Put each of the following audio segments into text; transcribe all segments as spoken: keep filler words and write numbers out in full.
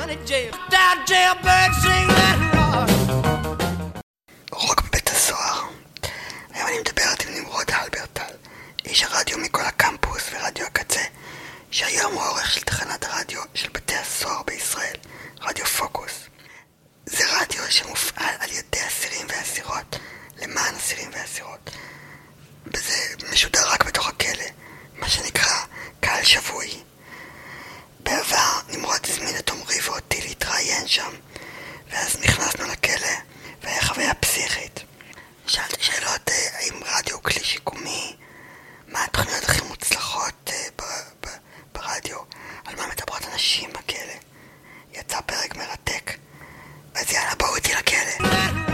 רוק בבית הסוהר. היום אני מדברת עם נמרוד הלברטל, איש הרדיו מכל הקמפוס ורדיו הקצה, שהיום הוא העורך של תחנת הרדיו של בתי הסוהר בישראל, רדיו פוקוס. זה רדיו שמופעל על ידי אסירים ואסירות, למען אסירים ואסירות. וזה משודר רק בתוך הכלא, מה שנקרא קהל שבוי. בעבר נמרוד הזמין את עומרי ואותי להתראיין שם, ואז נכנסנו לכלא, והיה חוויה פסיכית. שאלתי שאלות, האם רדיו הוא כלי שיקומי, מה התוכניות הכי מוצלחות ב- ב- ברדיו, על מה מדברות אנשים בכלא. יצא פרק מרתק, אז יאללה בואו איתי לכלא.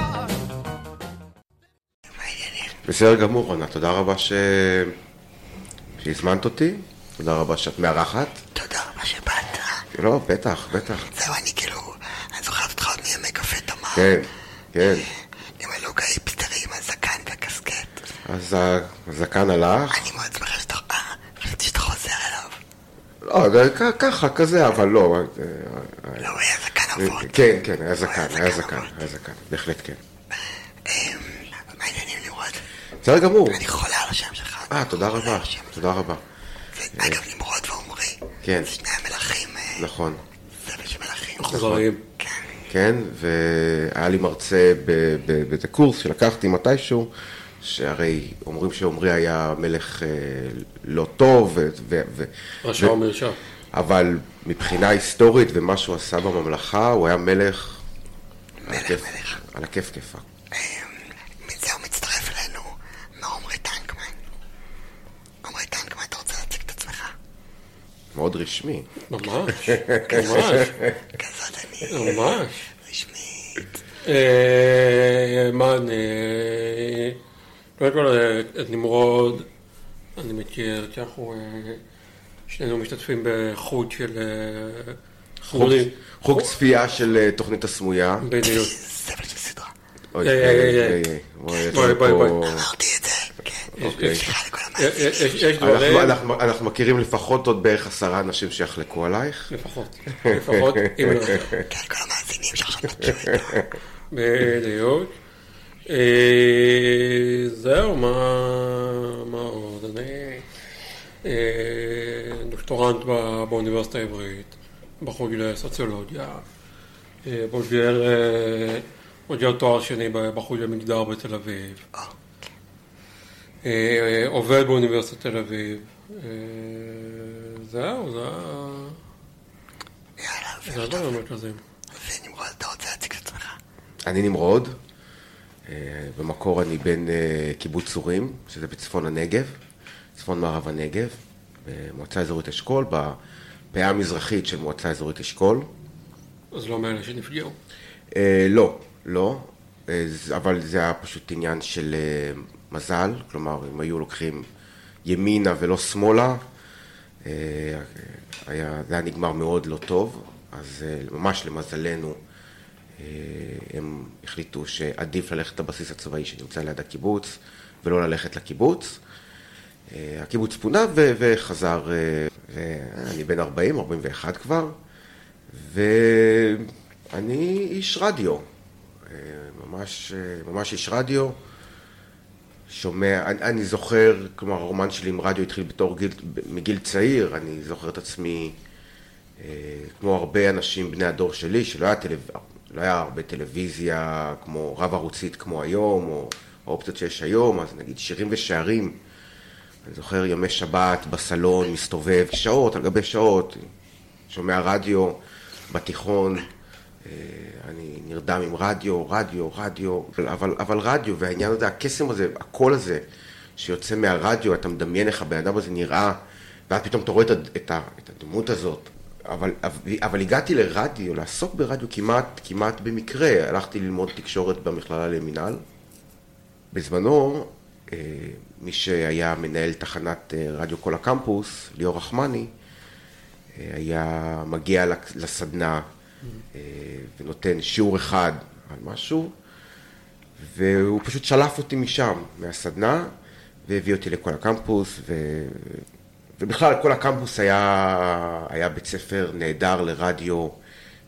בסדר גמור, רונה, תודה רבה ש... שהזמנת אותי, תודה רבה שאת מארחת. תודה רבה שבאת. לא, בטח, בטח. זהו, אני כאילו, אני זוכרת אותך עוד מימי קפה תמר. כן, כן. עם הלוג ההיפסטרי, עם הזקן והקסקט. אז הזקן הלך. אני מאוד שמחה שאתה, אה, חשבתי שאתה חוזר אליו. לא, זה ככה, כזה, אבל לא. לא, הוא היה זקן אבות. כן, כן, היה זקן, היה זקן, היה זקן, בהחלט כן. מה העניינים נמרוד? בסדר גמור. אני חולה על השם שלך. אה, תודה רבה, תודה רבה. אגב, נמרוד ועומרי. כן. זה שני המלכים. נכון. סבל של מלכים. חזרים. כן. כן, והיה לי מרצה באיזה קורס שלקחתי מתישהו, שהרי אומרים שעומרי היה מלך לא טוב, רשע או מרשע. אבל מבחינה היסטורית ומה שהוא עשה בממלכה, הוא היה מלך מלך, מלך. על הכיף כיפה. מזה הוא מצטרף אלינו, מעומרי טנקמן. עומרי טנקמן, אתה רוצה להציג את עצמך? מאוד רשמי. ממש, ממש. כזאת אני. ממש. רשמית. מה אני... קודם כל, את נמרוד, אני מכיר, כי אנחנו שנינו משתתפים בחוג של... חוג צפייה של תוכנית הסמויה. בדיוק. סבל של סדרה. אוי, בואי, בואי, בואי. אמרתי את זה, כן. אוקיי. סליחה לכל המאזינים. יש דברים... אנחנו מכירים לפחות עוד בערך עשרה אנשים שיחלקו עלייך. לפחות, לפחות, אם לא יותר. כן, כל המאזינים שעכשיו נתשו איתו. בדיוק. זהו, מה עוד? אני דוקטורנט באוניברסיטה העברית, בחוג לסוציולוגיה, בוגר תואר שני בחוג למגדר בתל אביב, עובד באוניברסיטת תל אביב. זהו, זה יאללה, הדבר המרכזיים. ונמרוד, אתה רוצה להציג את עצמך? אני נמרוד, במקור אני בן קיבוץ צורים, שזה בצפון הנגב, צפון מערב הנגב, במועצה אזורית אשכול, בפאה המזרחית של מועצה אזורית אשכול. אז לא מאלה שנפגעו? לא, לא, אבל זה היה פשוט עניין של מזל, כלומר, אם היו לוקחים ימינה ולא שמאלה, היה, זה היה נגמר מאוד לא טוב, אז ממש למזלנו, הם החליטו שעדיף ללכת לבסיס הצבאי שנמצא ליד הקיבוץ, ולא ללכת לקיבוץ. הקיבוץ פונה ו- וחזר, אני בן ארבעים, ארבעים ואחת כבר, ואני איש רדיו, ממש, ממש איש רדיו, שומע, אני, אני זוכר, כלומר הרומן שלי עם רדיו התחיל בתור גיל, מגיל צעיר, אני זוכר את עצמי כמו הרבה אנשים בני הדור שלי, שלא היה טלוויזיה, לא היה הרבה טלוויזיה כמו רב ערוצית כמו היום, או האופציות שיש היום, אז נגיד שירים ושערים. אני זוכר ימי שבת בסלון, מסתובב שעות על גבי שעות, שומע רדיו בתיכון, אני נרדם עם רדיו, רדיו, רדיו, אבל, אבל רדיו, והעניין הזה, הקסם הזה, הקול הזה שיוצא מהרדיו, אתה מדמיין איך הבן אדם הזה נראה, ואז פתאום אתה רואה את, את הדמות הזאת. אבל, אבל הגעתי לרדיו, לעסוק ברדיו כמעט, כמעט במקרה. הלכתי ללמוד תקשורת במכללה למינהל. בזמנו, מי שהיה מנהל תחנת רדיו כל הקמפוס, ליאור רחמני, היה מגיע לסדנה ונותן שיעור אחד על משהו, והוא פשוט שלף אותי משם, מהסדנה, והביא אותי לכל הקמפוס, ו... ובכלל כל הקמפוס היה, היה בית ספר נהדר לרדיו,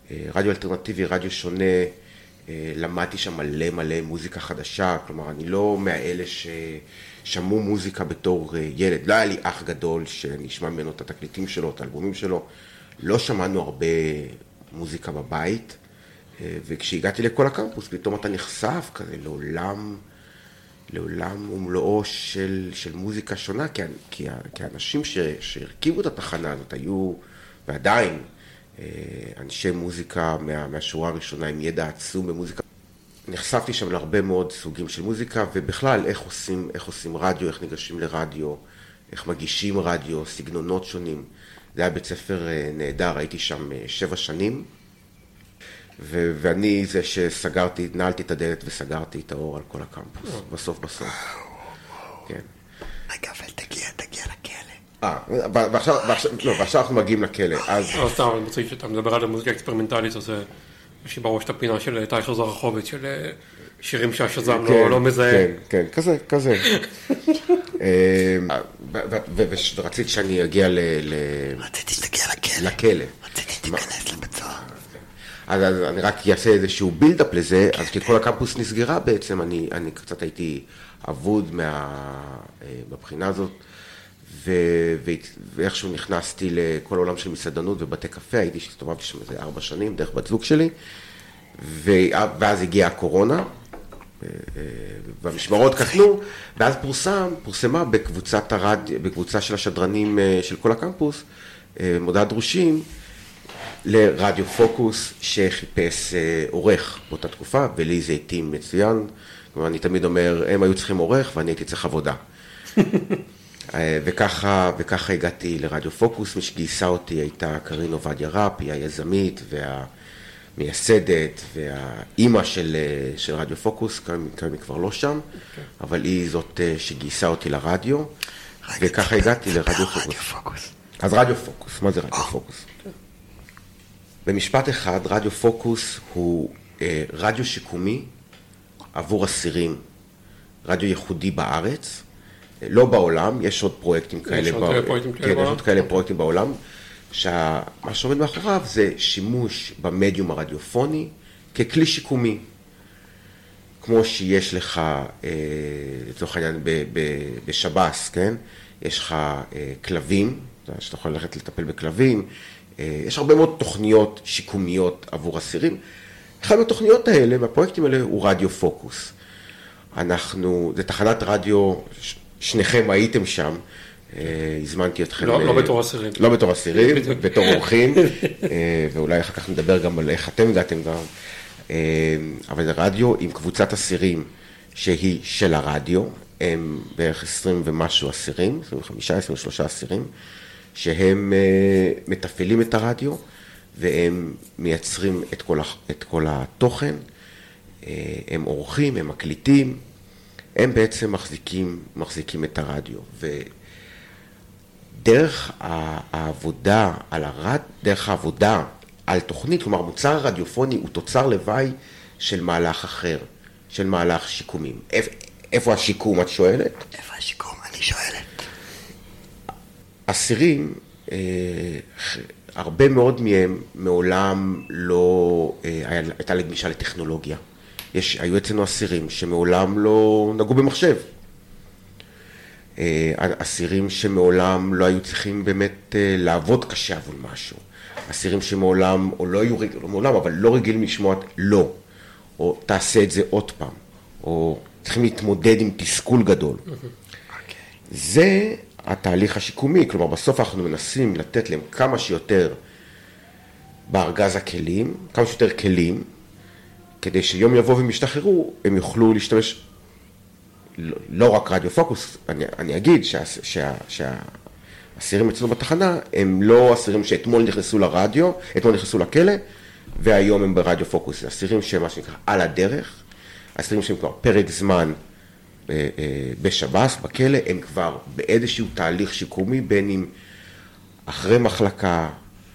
רדיו אלטרנטיבי, רדיו שונה, למדתי שם מלא מלא מוזיקה חדשה, כלומר אני לא מאלה ששמעו מוזיקה בתור ילד, לא היה לי אח גדול שאני אשמע ממנו את התקליטים שלו, את האלבומים שלו, לא שמענו הרבה מוזיקה בבית, וכשהגעתי לכל הקמפוס פתאום אתה נחשף כזה לעולם, לעולם ומלואו של, של מוזיקה שונה, כי, כי, כי האנשים ש, שהרכיבו את התחנה הזאת היו, ועדיין, אנשי מוזיקה מה, מהשורה הראשונה עם ידע עצום במוזיקה. נחשפתי שם להרבה מאוד סוגים של מוזיקה, ובכלל איך עושים, איך עושים רדיו, איך ניגשים לרדיו, איך מגישים רדיו, סגנונות שונים. זה היה בית ספר נהדר, הייתי שם שבע שנים, ו- ואני זה שסגרתי, נעלתי את הדלת וסגרתי את האור על כל הקמפוס, בסוף בסוף. כן. רגע, אבל תגיע, תגיע לכלא. אה, ועכשיו, ועכשיו, לא, ועכשיו אנחנו מגיעים לכלא, אז... לא, סתם, אני רוצה שאתה מדבר על מוזיקה אקספרימנטלית, אז יש לי בראש את הפינה של טייכר זרחוביץ, של שירים שהשזם לא מזהה. כן, כן, כזה, כזה. ורצית שאני אגיע ל... רציתי שתגיע לכלא. לכלא. רציתי שתיכנס לבית סוהר. אז אני רק אעשה איזשהו בילדאפ לזה, אז כשכל הקמפוס נסגרה בעצם, אני קצת הייתי אבוד בבחינה הזאת, ואיכשהו נכנסתי לכל העולם של מסעדנות ובתי קפה, הייתי שהסתובבתי שם איזה ארבע שנים, דרך בת זוג שלי, ואז הגיעה הקורונה, והמשמרות קטנו, ואז פורסם, פורסמה בקבוצת הרד, בקבוצה של השדרנים של כל הקמפוס, מודעת דרושים, לרדיו פוקוס שחיפש עורך באותה תקופה, ולי זה התאים מצוין, כלומר אני תמיד אומר, הם היו צריכים עורך ואני הייתי צריך עבודה. וככה, וככה הגעתי לרדיו פוקוס, מי שגייסה אותי הייתה קרין עובדיה ראפ, היא היזמית והמייסדת והאימא של, של רדיו פוקוס, כיום היא כבר לא שם, okay. אבל היא זאת שגייסה אותי לרדיו, וככה הגעתי לרדיו פוקוס. פוקוס. אז רדיו פוקוס, מה זה רדיו oh. פוקוס? Okay. במשפט אחד, רדיו פוקוס הוא אה, רדיו שיקומי עבור אסירים, רדיו ייחודי בארץ, לא בעולם, יש עוד פרויקטים כאלה, יש עוד פרויקטים כאלה כן, יש עוד כאלה פרויקטים בעולם, שמה שעומד מאחוריו זה שימוש במדיום הרדיופוני ככלי שיקומי. כמו שיש לך, לצורך העניין, בשב"ס, כן? יש לך כלבים, שאתה יכול ללכת לטפל בכלבים, יש הרבה מאוד תוכניות שיקומיות עבור אסירים. אחד מהתוכניות האלה, מהפרויקטים האלה, הוא רדיו פוקוס. אנחנו, זה תחנת רדיו, שניכם הייתם שם, הזמנתי אתכם... לא, לא בתור אסירים. לא בתור אסירים, בתור אורחים, ואולי אחר כך נדבר גם על איך אתם הגעתם גם. אבל זה רדיו עם קבוצת אסירים שהיא של הרדיו, הם בערך עשרים ומשהו אסירים, עשרים וחמישה, עשרים ושלושה אסירים, שהם מתפעלים את הרדיו, והם מייצרים את כל, את כל התוכן, הם עורכים, הם מקליטים, הם בעצם מחזיקים, מחזיקים את הרדיו. ודרך העבודה על הרד, דרך העבודה על תוכנית, כלומר מוצר הרדיופוני הוא תוצר לוואי של מהלך אחר, של מהלך שיקומים. איפה השיקום, את שואלת? איפה השיקום? אני שואלת. אסירים, הרבה מאוד מהם מעולם לא הייתה לגמישה לטכנולוגיה. יש, היו אצלנו אסירים שמעולם לא נגעו במחשב. אסירים שמעולם לא היו צריכים באמת לעבוד קשה עבור משהו. אסירים שמעולם, או לא היו רגילים, לא מעולם, אבל לא רגילים לשמוע לא, או תעשה את זה עוד פעם, או צריכים להתמודד עם תסכול גדול. Okay. זה התהליך השיקומי, כלומר בסוף אנחנו מנסים לתת להם כמה שיותר בארגז הכלים, כמה שיותר כלים, כדי שיום יבוא והם ישתחררו, הם יוכלו להשתמש, לא, לא רק רדיו פוקוס, אני, אני אגיד שה, שה, שהאסירים אצלנו בתחנה, הם לא אסירים שאתמול נכנסו לרדיו, אתמול נכנסו לכלא, והיום הם ברדיו פוקוס. זה אסירים שמה שנקרא על הדרך, אסירים שהם כבר פרק זמן בשב"ס, בכלא, הם כבר באיזשהו תהליך שיקומי, בין אם אחרי מחלקה,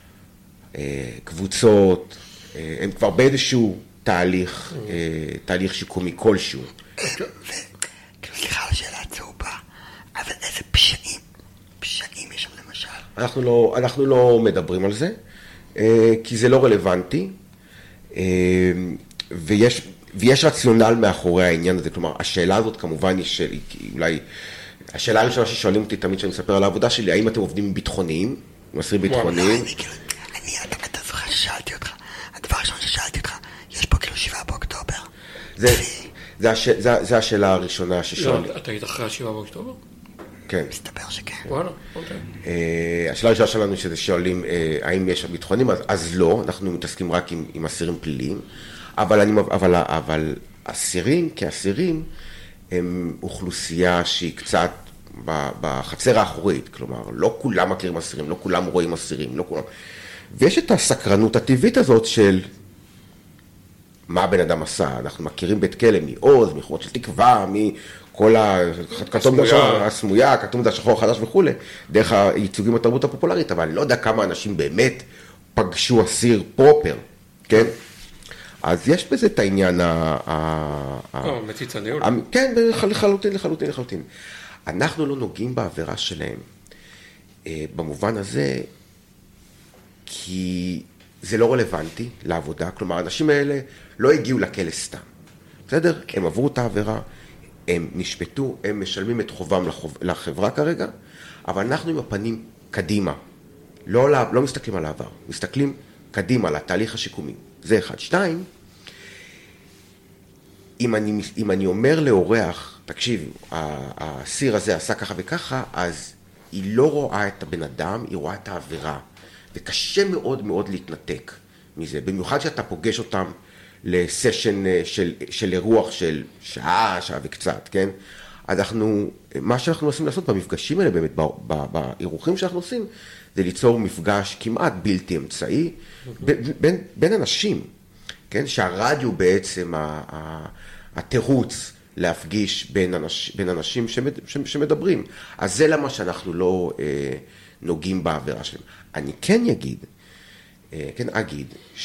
קבוצות, הם כבר באיזשהו תהליך, תהליך שיקומי כלשהו. כאילו, סליחה על השאלה הצהובה, אבל איזה פשעים, פשעים יש שם למשל? אנחנו לא, אנחנו לא מדברים על זה. כי זה לא רלוונטי, ויש, ויש רציונל מאחורי העניין הזה, כלומר, השאלה הזאת כמובן היא של, אולי, השאלה הראשונה ששואלים אותי תמיד שאני מספר על העבודה שלי, האם אתם עובדים עם ביטחוניים, עם אסירים ביטחוניים? אני, אתה זוכר ששאלתי אותך, הדבר הראשון ששאלתי אותך, יש פה כאילו שבעה באוקטובר. זה השאלה הראשונה ששואלים. לא, אתה היית אחרי השבעה באוקטובר? כן. מסתבר שכן. וואלה, אוקיי. השאלה הראשונה שלנו שזה שואלים האם יש ביטחונים, אז לא, אנחנו מתעסקים רק עם אסירים פליליים, אבל אסירים כאסירים הם אוכלוסייה שהיא קצת בחצר האחורית, כלומר, לא כולם מכירים אסירים, לא כולם רואים אסירים, לא כולם. ויש את הסקרנות הטבעית הזאת של מה הבן אדם עשה. אנחנו מכירים בית כלא מעוז, מחורות של תקווה, מכל הכתום הסמויה, הכתום השחור החדש וכו', דרך הייצוגים בתרבות הפופולרית, אבל אני לא יודע כמה אנשים באמת פגשו אסיר פרופר, כן? אז יש בזה את העניין ה... או, מציץ הניהול. כן, לחלוטין, לחלוטין, לחלוטין. אנחנו לא נוגעים בעבירה שלהם, במובן הזה, כי זה לא רלוונטי לעבודה, כלומר, האנשים האלה לא הגיעו לכלא סתם, בסדר? הם עברו את העבירה, הם נשפטו, הם משלמים את חובם לחברה כרגע, אבל אנחנו עם הפנים קדימה, לא, לא מסתכלים על העבר, מסתכלים קדימה על התהליך השיקומי. זה אחד. שתיים, אם אני, אם אני אומר לאורח, תקשיב, האסיר הזה עשה ככה וככה, אז היא לא רואה את הבן אדם, היא רואה את העבירה. וקשה מאוד מאוד להתנתק מזה, במיוחד שאתה פוגש אותם לסשן של, של אירוח של שעה, שעה וקצת, כן? אז אנחנו, מה שאנחנו עושים לעשות במפגשים האלה באמת, באירוחים שאנחנו עושים, זה ליצור מפגש כמעט בלתי אמצעי, בין, בין אנשים, כן? שהרדיו בעצם התירוץ להפגיש בין, אנש, בין אנשים שמד, שמדברים. אז זה למה שאנחנו לא אה, נוגעים בעבירה שלהם. אני כן אגיד, אה, כן אגיד,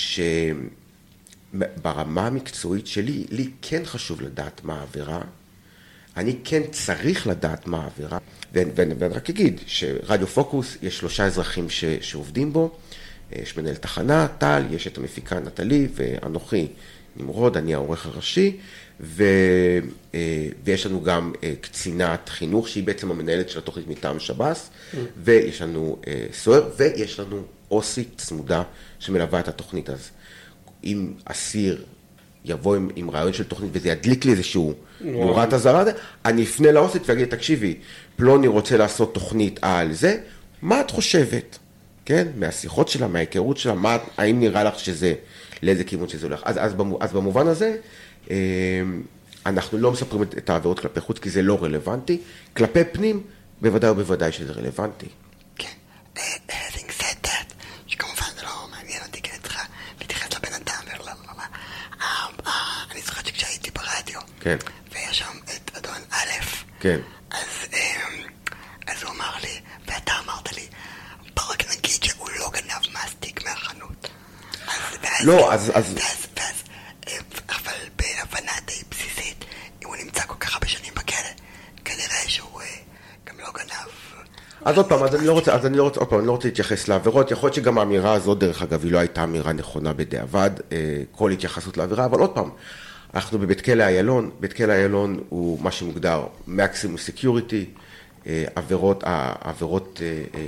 שברמה המקצועית שלי, לי כן חשוב לדעת מה העבירה, אני כן צריך לדעת מה העבירה, ואני רק אגיד שרדיו פוקוס יש שלושה אזרחים ש, שעובדים בו, יש מנהל תחנה, טל, יש את המפיקה נטלי ואנוכי נמרוד, אני העורך הראשי, ו, ויש לנו גם קצינת חינוך שהיא בעצם המנהלת של התוכנית מטעם שב"ס, mm. ויש לנו סוהר, ויש לנו אוסית צמודה שמלווה את התוכנית. אז אם אסיר יבוא עם, עם רעיון של תוכנית וזה ידליק לי איזשהו נורת אזהרה, אני אפנה לאוסית ואגיד, תקשיבי, פלוני רוצה לעשות תוכנית על זה, מה את חושבת? כן? מהשיחות שלה, מההיכרות שלה, מה, האם נראה לך שזה, לאיזה כיוון שזה הולך? אז, אז, אז במובן הזה, אנחנו לא מספרים את העבירות כלפי חוץ, כי זה לא רלוונטי. כלפי פנים, בוודאי ובוודאי שזה רלוונטי. כן. having said that, שכמובן זה לא מעניין אותי, כי אני צריכה להתייחס לבן אדם, ולא, אני זוכר שכשהייתי ברדיו, כן. ויש שם את אדון א', כן. אז, אז הוא אמר לי, ואתה אמרת לי, רק נגיד שהוא לא גנב מסטיק מהחנות. לא, אז... ואז, ואז, אבל בהבנה די בסיסית, אם הוא נמצא כל כך הרבה שנים בכלא, כנראה שהוא גם לא גנב. אז עוד פעם, אז אני לא רוצה, אז אני לא רוצה, עוד פעם, אני לא רוצה להתייחס לעבירות, יכול להיות שגם האמירה הזאת, דרך אגב, היא לא הייתה אמירה נכונה בדיעבד, כל התייחסות לעבירה, אבל עוד פעם, אנחנו בבית כלא איילון, בית כלא איילון הוא מה שמוגדר מקסימום סקיוריטי, עבירות, עבירות,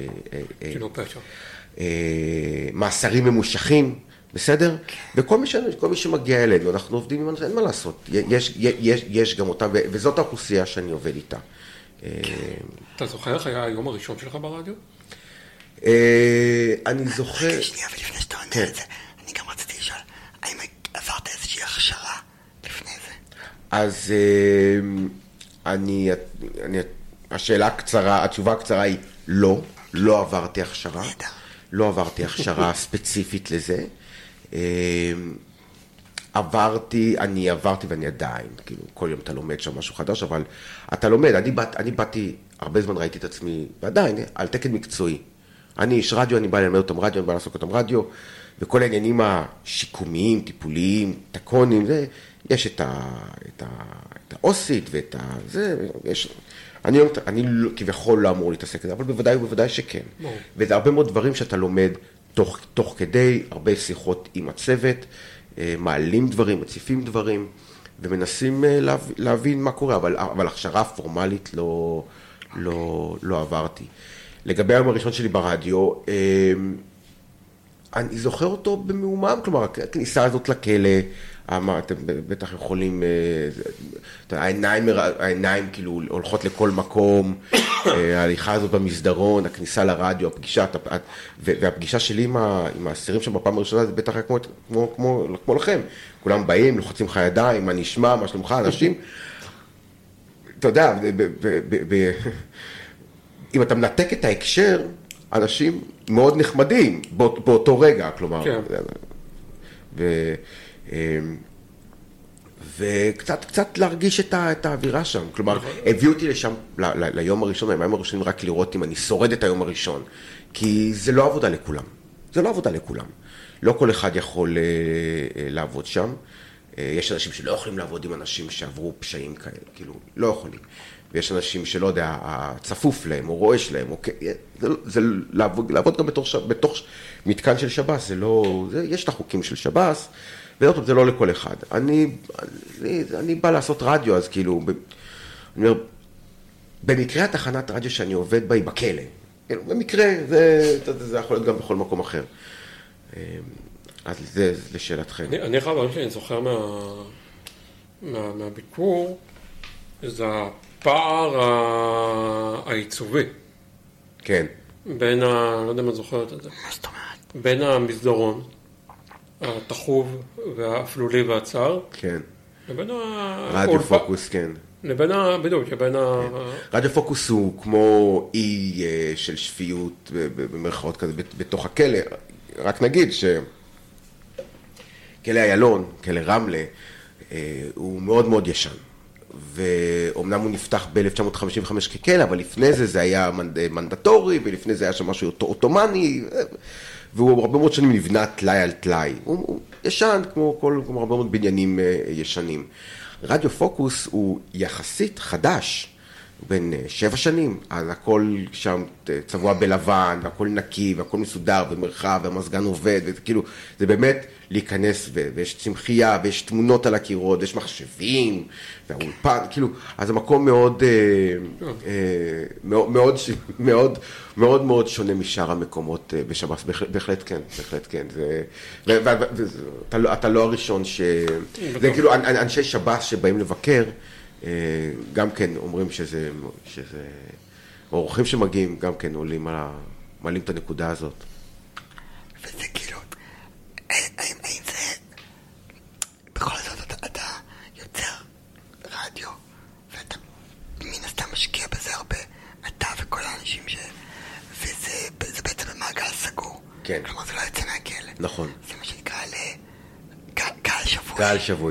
מאסרים ממושכים, בסדר? וכל מי, כל מי שמגיע אלינו, אנחנו עובדים עם אנשים, אין מה לעשות, יש, יש, יש גם אותם, וזאת האוכלוסייה שאני עובד איתה. אתה זוכר איך היה היום הראשון שלך ברדיו? אני זוכר... רגע, שנייה, ולפני שאתה עונה את זה, אני גם רציתי לשאול, האם עברת איזושהי הכשרה לפני זה? אז אני, השאלה הקצרה, התשובה הקצרה היא לא, לא עברתי הכשרה. לא עברתי הכשרה ספציפית לזה. עברתי, אני עברתי ואני עדיין, כאילו, כל יום אתה לומד שם משהו חדש, אבל אתה לומד, אני, באת, אני באתי, הרבה זמן ראיתי את עצמי, ועדיין, על תקן מקצועי. אני איש רדיו, אני בא ללמד אותם רדיו, אני בא לעסוק אותם רדיו, וכל העניינים השיקומיים, טיפוליים, תקונים, זה, יש את ה, את ה, את האוסית ואת ה, זה, יש, אני, אני כביכול לא אמור להתעסק את זה, אבל בוודאי ובוודאי שכן. וזה הרבה מאוד דברים שאתה לומד תוך, תוך כדי הרבה שיחות עם הצוות, מעלים דברים, מציפים דברים, ומנסים להבין מה קורה, אבל, אבל הכשרה פורמלית לא, לא, לא עברתי. לגבי היום הראשון שלי ברדיו, אני זוכר אותו במאומם, כלומר, הכניסה הזאת לכלא, אתם בטח יכולים, העיניים, העיניים כאילו הולכות לכל מקום, ההליכה הזאת במסדרון, הכניסה לרדיו, הפגישה, והפגישה שלי עם האסירים שם בפעם הראשונה, זה בטח היה כמו, כמו, כמו, כמו לכם. כולם באים, לוחצים לך ידיים, מה נשמע, מה שלומך, אנשים, אתה יודע, אם אתה מנתק את ההקשר, אנשים מאוד נחמדים באותו רגע, כלומר, ו... וקצת, קצת להרגיש את האווירה שם, כלומר, הביאו אותי לשם, ליום הראשון, ליום הראשון רק לראות אם אני שורד את היום הראשון, כי זה לא עבודה לכולם, זה לא עבודה לכולם, לא כל אחד יכול לעבוד שם, יש אנשים שלא יכולים לעבוד עם אנשים שעברו פשעים כאלה, כאילו, לא יכולים. ויש אנשים שלא יודע, צפוף להם, או רועש להם, או... זה, זה לעבוד, לעבוד גם בתוך, בתוך מתקן של שב"ס, זה לא... זה, יש את החוקים של שב"ס, וזה, זה לא לכל אחד. אני, אני, אני בא לעשות רדיו, אז כאילו, ב, אני אומר, במקרה התחנת רדיו שאני עובד בה היא בכלא. במקרה, זה, זה יכול להיות גם בכל מקום אחר. אז זה לשאלתכם. אני, אני אחד הדברים שאני זוכר מה, מה, מהביקור, זה הפער העיצובי. כן. בין ה... לא יודע מה זוכרת את זה. מה זאת אומרת? בין המסדרון, התחוב והאפלולי והצר. כן. לבין ה... רדיו פוקוס, כן. לבין ה... בדיוק, לבין ה... רדיו פוקוס הוא כמו אי של שפיות, במרכאות כזה, בתוך הכלא. רק נגיד ש... כלא איילון, כלא רמלה, הוא מאוד מאוד ישן. ואומנם הוא נפתח ב-אלף תשע מאות חמישים וחמש ככלא, אבל לפני זה זה היה מנדטורי, ולפני זה היה שם משהו אוטומני, והוא הרבה מאוד שנים נבנה תלאי על תלאי. הוא, הוא ישן, כמו, כל, כמו הרבה מאוד בניינים ישנים. רדיו פוקוס הוא יחסית חדש, בין שבע שנים, אז הכל שם צבוע בלבן, והכל נקי, והכל מסודר, ומרחב, והמזגן עובד, וכאילו, זה באמת להיכנס, ויש צמחייה, ויש תמונות על הקירות, ויש מחשבים, והאולפן, כאילו, אז המקום מאוד, מאוד, מאוד, מאוד, מאוד שונה משאר המקומות בשב"ס, בהחלט כן, בהחלט כן, ואתה לא הראשון ש... זה כאילו, אנשי שב"ס שבאים לבקר, גם כן אומרים שזה, שזה, האורחים שמגיעים גם כן עולים, מעלים את הנקודה הזאת. וזה כאילו, האם זה, בכל זאת אתה, אתה יוצר רדיו, ואתה מן הסתם משקיע בזה הרבה, אתה וכל האנשים ש... וזה זה בעצם במעגל סגור. כן. כלומר זה לא יוצא מהכלא. נכון. זה מה שנקרא ל... קהל שבוי. קהל שבוי.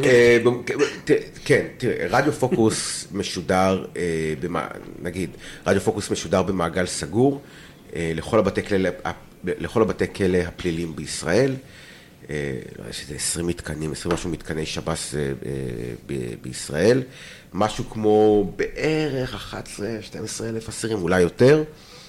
כן, תראה, רדיו פוקוס משודר, נגיד, רדיו פוקוס משודר במעגל סגור, לכל הבתי כלא הפלילים בישראל, יש איזה עשרים מתקנים, עשרים משהו מתקני שב"ס בישראל, משהו כמו בערך אחת עשרה שתים עשרה אלף אסירים, אולי יותר,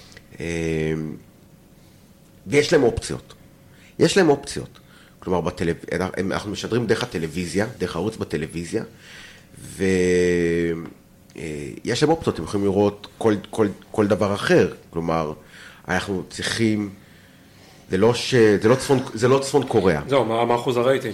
ויש להם אופציות. יש להם אופציות. כלומר, בטלו... אנחנו משדרים דרך הטלוויזיה, דרך הערוץ בטלוויזיה, ויש להם אופציות, הם יכולים לראות כל, כל, כל דבר אחר. כלומר, אנחנו צריכים, זה לא, ש... זה לא, צפון... זה לא צפון קוריאה. זהו, מה, מה אחוז הרייטינג?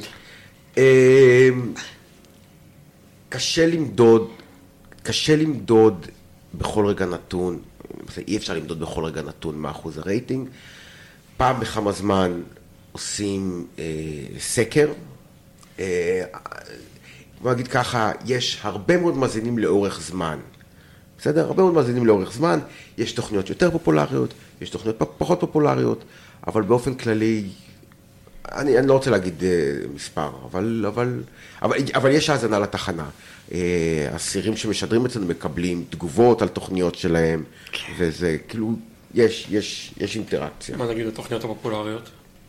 קשה למדוד, קשה למדוד בכל רגע נתון, אי אפשר למדוד בכל רגע נתון מה אחוז הרייטינג. פעם בכמה זמן עושים אה, סקר, אה, בוא נגיד ככה, יש הרבה מאוד מאזינים לאורך זמן, בסדר? הרבה מאוד מאזינים לאורך זמן, יש תוכניות יותר פופולריות, יש תוכניות פחות פופולריות, אבל באופן כללי, אני, אני לא רוצה להגיד אה, מספר, אבל, אבל, אבל, אבל יש האזנה לתחנה. אה, אסירים שמשדרים אצלנו מקבלים תגובות על תוכניות שלהם, וזה כאילו, יש, יש, יש אינטראקציה. מה נגיד התוכניות הפופולריות?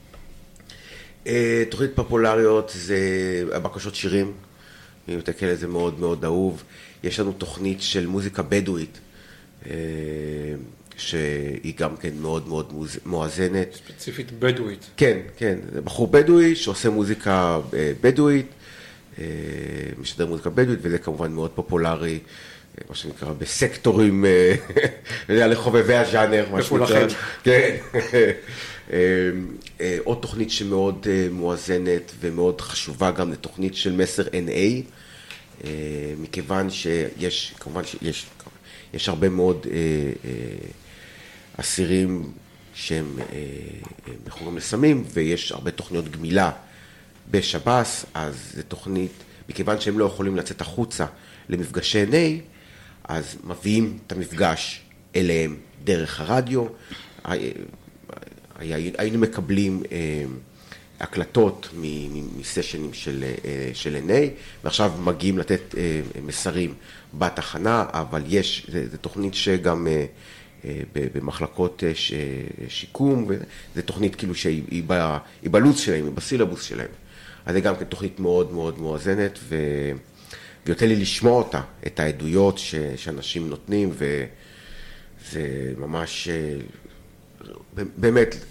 תוכנית פופולריות זה הבקשות שירים, מבתי כלא זה מאוד מאוד אהוב. יש לנו תוכנית של מוזיקה בדואית, שהיא גם כן מאוד מאוד מואזנת. ספציפית בדואית. כן, כן, זה בחור בדואי שעושה מוזיקה בדואית, משדר מוזיקה בדואית, וזה כמובן מאוד פופולרי, מה שנקרא בסקטורים, לחובבי הז'אנר, מה שנקרא. כן. עוד תוכנית שמאוד מואזנת ומאוד חשובה גם לתוכנית של מסר אן איי, מכיוון שיש, כמובן שיש, יש הרבה מאוד אסירים שהם מכורים לסמים, ויש הרבה תוכניות גמילה בשב"ס, אז זו תוכנית, מכיוון שהם לא יכולים לצאת החוצה למפגשי אן איי, אז מביאים את המפגש אליהם דרך הרדיו. היינו מקבלים הקלטות מסשנים של אן איי, ועכשיו מגיעים לתת מסרים בתחנה, אבל יש, זו תוכנית שגם במחלקות שיקום, זו תוכנית כאילו שהיא בלו"ז שלהם, היא בסילבוס שלהם. אז זה גם כן תוכנית מאוד מאוד מואזנת, ויותר לי לשמוע אותה, את העדויות שאנשים נותנים, וזה ממש, באמת,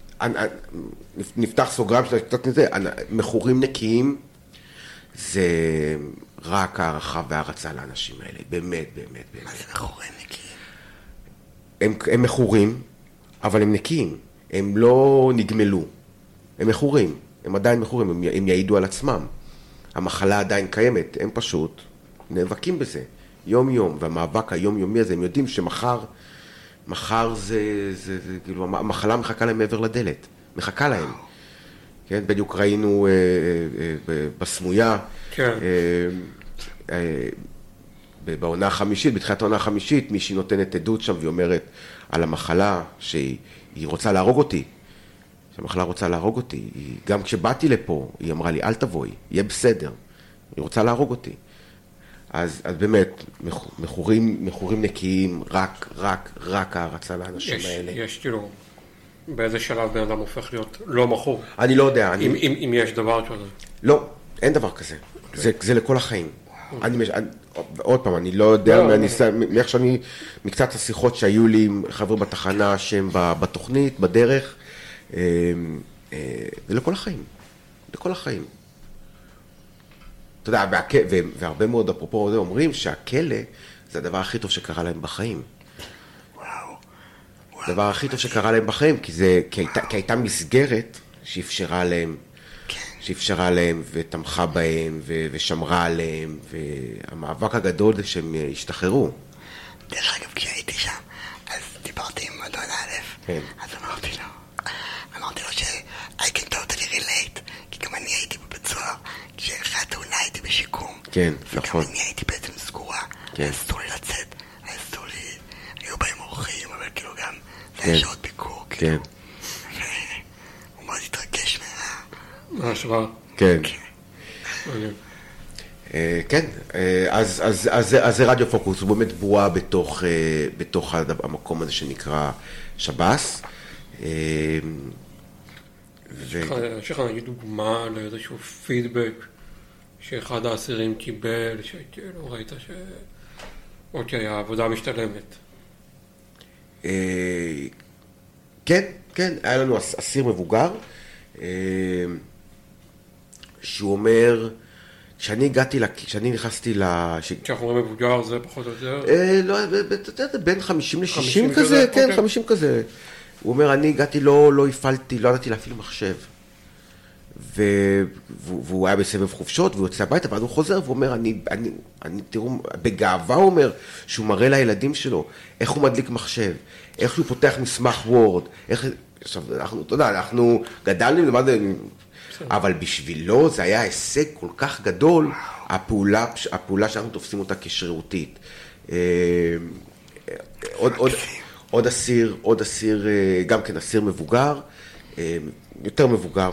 נפתח סוגריים של קצת מזה, מכורים נקיים, זה רק הערכה והערצה לאנשים האלה, באמת, באמת, באמת. מה זה מכורים נקיים? הם, הם מכורים, אבל הם נקיים, הם לא נגמלו, הם מכורים, הם עדיין מכורים, הם, הם יעידו על עצמם. המחלה עדיין קיימת, הם פשוט נאבקים בזה, יום יום, והמאבק היומיומי הזה, הם יודעים שמחר, מחר זה, זה, זה, כאילו, המחלה מחכה להם מעבר לדלת, מחכה להם. כן, בדיוק ראינו אה, אה, בסמויה, כן. אה, אה, בעונה החמישית, בתחילת העונה החמישית, מישהי נותנת עדות שם, והיא אומרת על המחלה שהיא רוצה להרוג אותי, שהמחלה רוצה להרוג אותי. היא, גם כשבאתי לפה, היא אמרה לי, אל תבואי, יהיה בסדר. היא רוצה להרוג אותי. אז, אז באמת, מכורים, מכורים נקיים, רק, רק, רק הערצה לאנשים יש, האלה. יש, כאילו, באיזה שלב בן אדם הופך להיות לא מכור? אני לא יודע. אני... אם, אם, אם יש דבר כזה. לא, אין דבר כזה. Okay. זה, זה לכל החיים. Okay. אני, אני, עוד פעם, אני לא יודע, no, מאיך no, no. שאני, מקצת השיחות שהיו לי עם חברים בתחנה שהם בתוכנית, בדרך, זה לכל החיים. לכל החיים. אתה יודע, והרבה מאוד אפרופו אומרים שהכלא זה הדבר הכי טוב שקרה להם בחיים. וואו. הדבר הכי טוב שקרה להם בחיים, כי זה, כי הייתה, כי הייתה מסגרת שאפשרה להם, שאפשרה להם ותמכה בהם ו, ושמרה עליהם, והמאבק הגדול זה שהם השתחררו. דרך אגב, כשהייתי שם, אז דיברתי עם אדון א', כן. אז אמרתי לו, אמרתי לו ש- I can totally relate, כי גם אני הייתי בבית סוהר, כשאחרי התאונה הייתי בשיקום. כן, נכון. וגם אני הייתי בעצם סגורה, כן. אסור לי לצאת, אסור לי, היו בהם אורחים, אבל כאילו גם, זה כן. היה שעות ביקור, כן. כאילו. והוא מאוד התרגש מה... מההשוואה. כן. מעניין. אה, כן, אה, אז, אז, אז, אז זה רדיו פוקוס, הוא באמת בועה בתוך, אה, בתוך המקום הזה שנקרא שב"ס. אה, ו... יש לך נגיד דוגמה לאיזשהו פידבק שאחד האסירים קיבל, שכאילו ראית ש... אוקיי, העבודה משתלמת. אה, כן, כן, היה לנו אסיר מבוגר, אה, שהוא אומר, כשאני הגעתי, כשאני נכנסתי ל... כשאנחנו אומרים מבוגר זה פחות או יותר? לא, אתה יודע, בין חמישים לשישים כזה, כן, חמישים כזה. הוא אומר, אני הגעתי, לא הפעלתי, לא ידעתי להפעיל מחשב. והוא היה בסבב חופשות, והוא יוצא הביתה, ואז הוא חוזר, והוא אומר, אני, תראו, בגאווה הוא אומר, שהוא מראה לילדים שלו, איך הוא מדליק מחשב, איך שהוא פותח מסמך וורד, איך... עכשיו, אנחנו, אתה יודע, אנחנו גדלנו, למדנו... אבל בשבילו זה היה הישג כל כך גדול, הפעולה, הפעולה שאנחנו תופסים אותה כשרירותית. עוד, עוד, עוד אסיר, עוד אסיר, גם כן אסיר מבוגר, יותר מבוגר,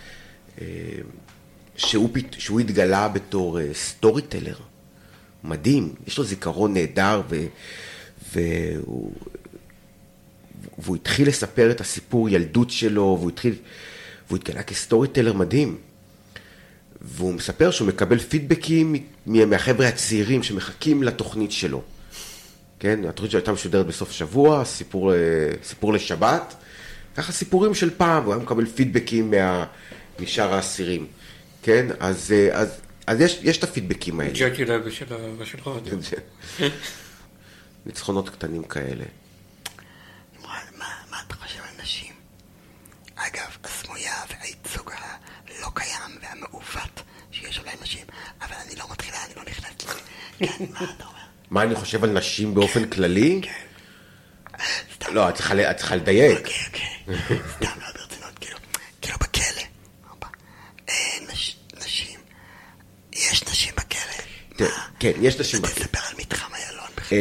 שהוא, שהוא התגלה בתור סטורי טלר, מדהים, יש לו זיכרון נהדר, ו, והוא, והוא התחיל לספר את הסיפור ילדות שלו, והוא התחיל... והוא התגלה כסטורי טלר מדהים, והוא מספר שהוא מקבל פידבקים מהחבר'ה הצעירים שמחכים לתוכנית שלו. כן? התוכנית שהייתה משודרת בסוף שבוע, סיפור, סיפור לשבת, ככה סיפורים של פעם, והוא היה מקבל פידבקים מה, משאר האסירים, כן? אז, אז, אז יש, יש את הפידבקים האלה. ג'קי לוי של הרדיו. ניצחונות קטנים כאלה. מה, מה אתה חושב על נשים? אגב, הסמויה והייצוג הלא קיים והמעוות שיש אולי נשים, אבל אני לא מתחילה, אני לא נכנסת לזה. כן, מה אתה אומר? מה אני חושב על נשים באופן כללי? כן. לא, את צריכה לדייק. אוקיי, אוקיי. סתם, לא ברצינות, כאילו, כאילו בכלא. נשים, יש נשים בכלא. כן, יש נשים בכלא. תספר על מתחם איילון בכלל.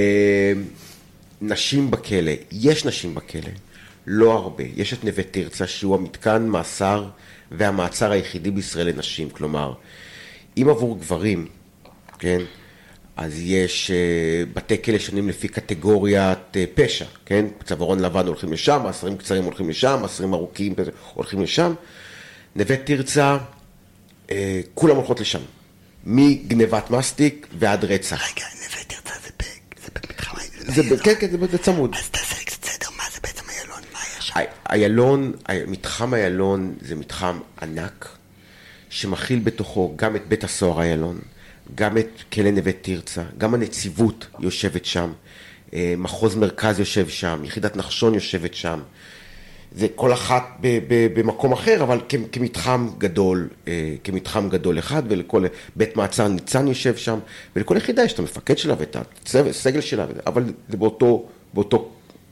נשים בכלא, יש נשים בכלא, לא הרבה. יש את נווה תרצה שהוא המתקן מאסר והמעצר היחידי בישראל לנשים. כלומר, אם עבור גברים, כן, אז יש uh, בתי כלא שונים לפי קטגוריית uh, פשע, כן? צווארון לבן הולכים לשם, מאסרים קצרים הולכים לשם, מאסרים ארוכים הולכים לשם. נווה תרצה, uh, כולם הולכות לשם. מגנבת מסטיק ועד רצח. רגע, נווה תרצה זה במתחם איילון. כן, כן, זה צמוד. אז תעשה לי קצת סדר, מה זה בעצם איילון? מה היה שם? איילון, מתחם איילון זה מתחם ענק, שמכיל בתוכו גם את בית הסוהר איילון, גם את כלא נווה תרצה, גם הנציבות יושבת שם, מחוז מרכז יושב שם, יחידת נחשון יושבת שם. זה כל אחת ב- ב- במקום אחר, אבל כ- כמתחם גדול, כמתחם גדול אחד, ולכל בית מעצר ניצן יושב שם, ולכל יחידה יש את המפקד שלה ואת הסגל שלה, אבל זה באותו, באותו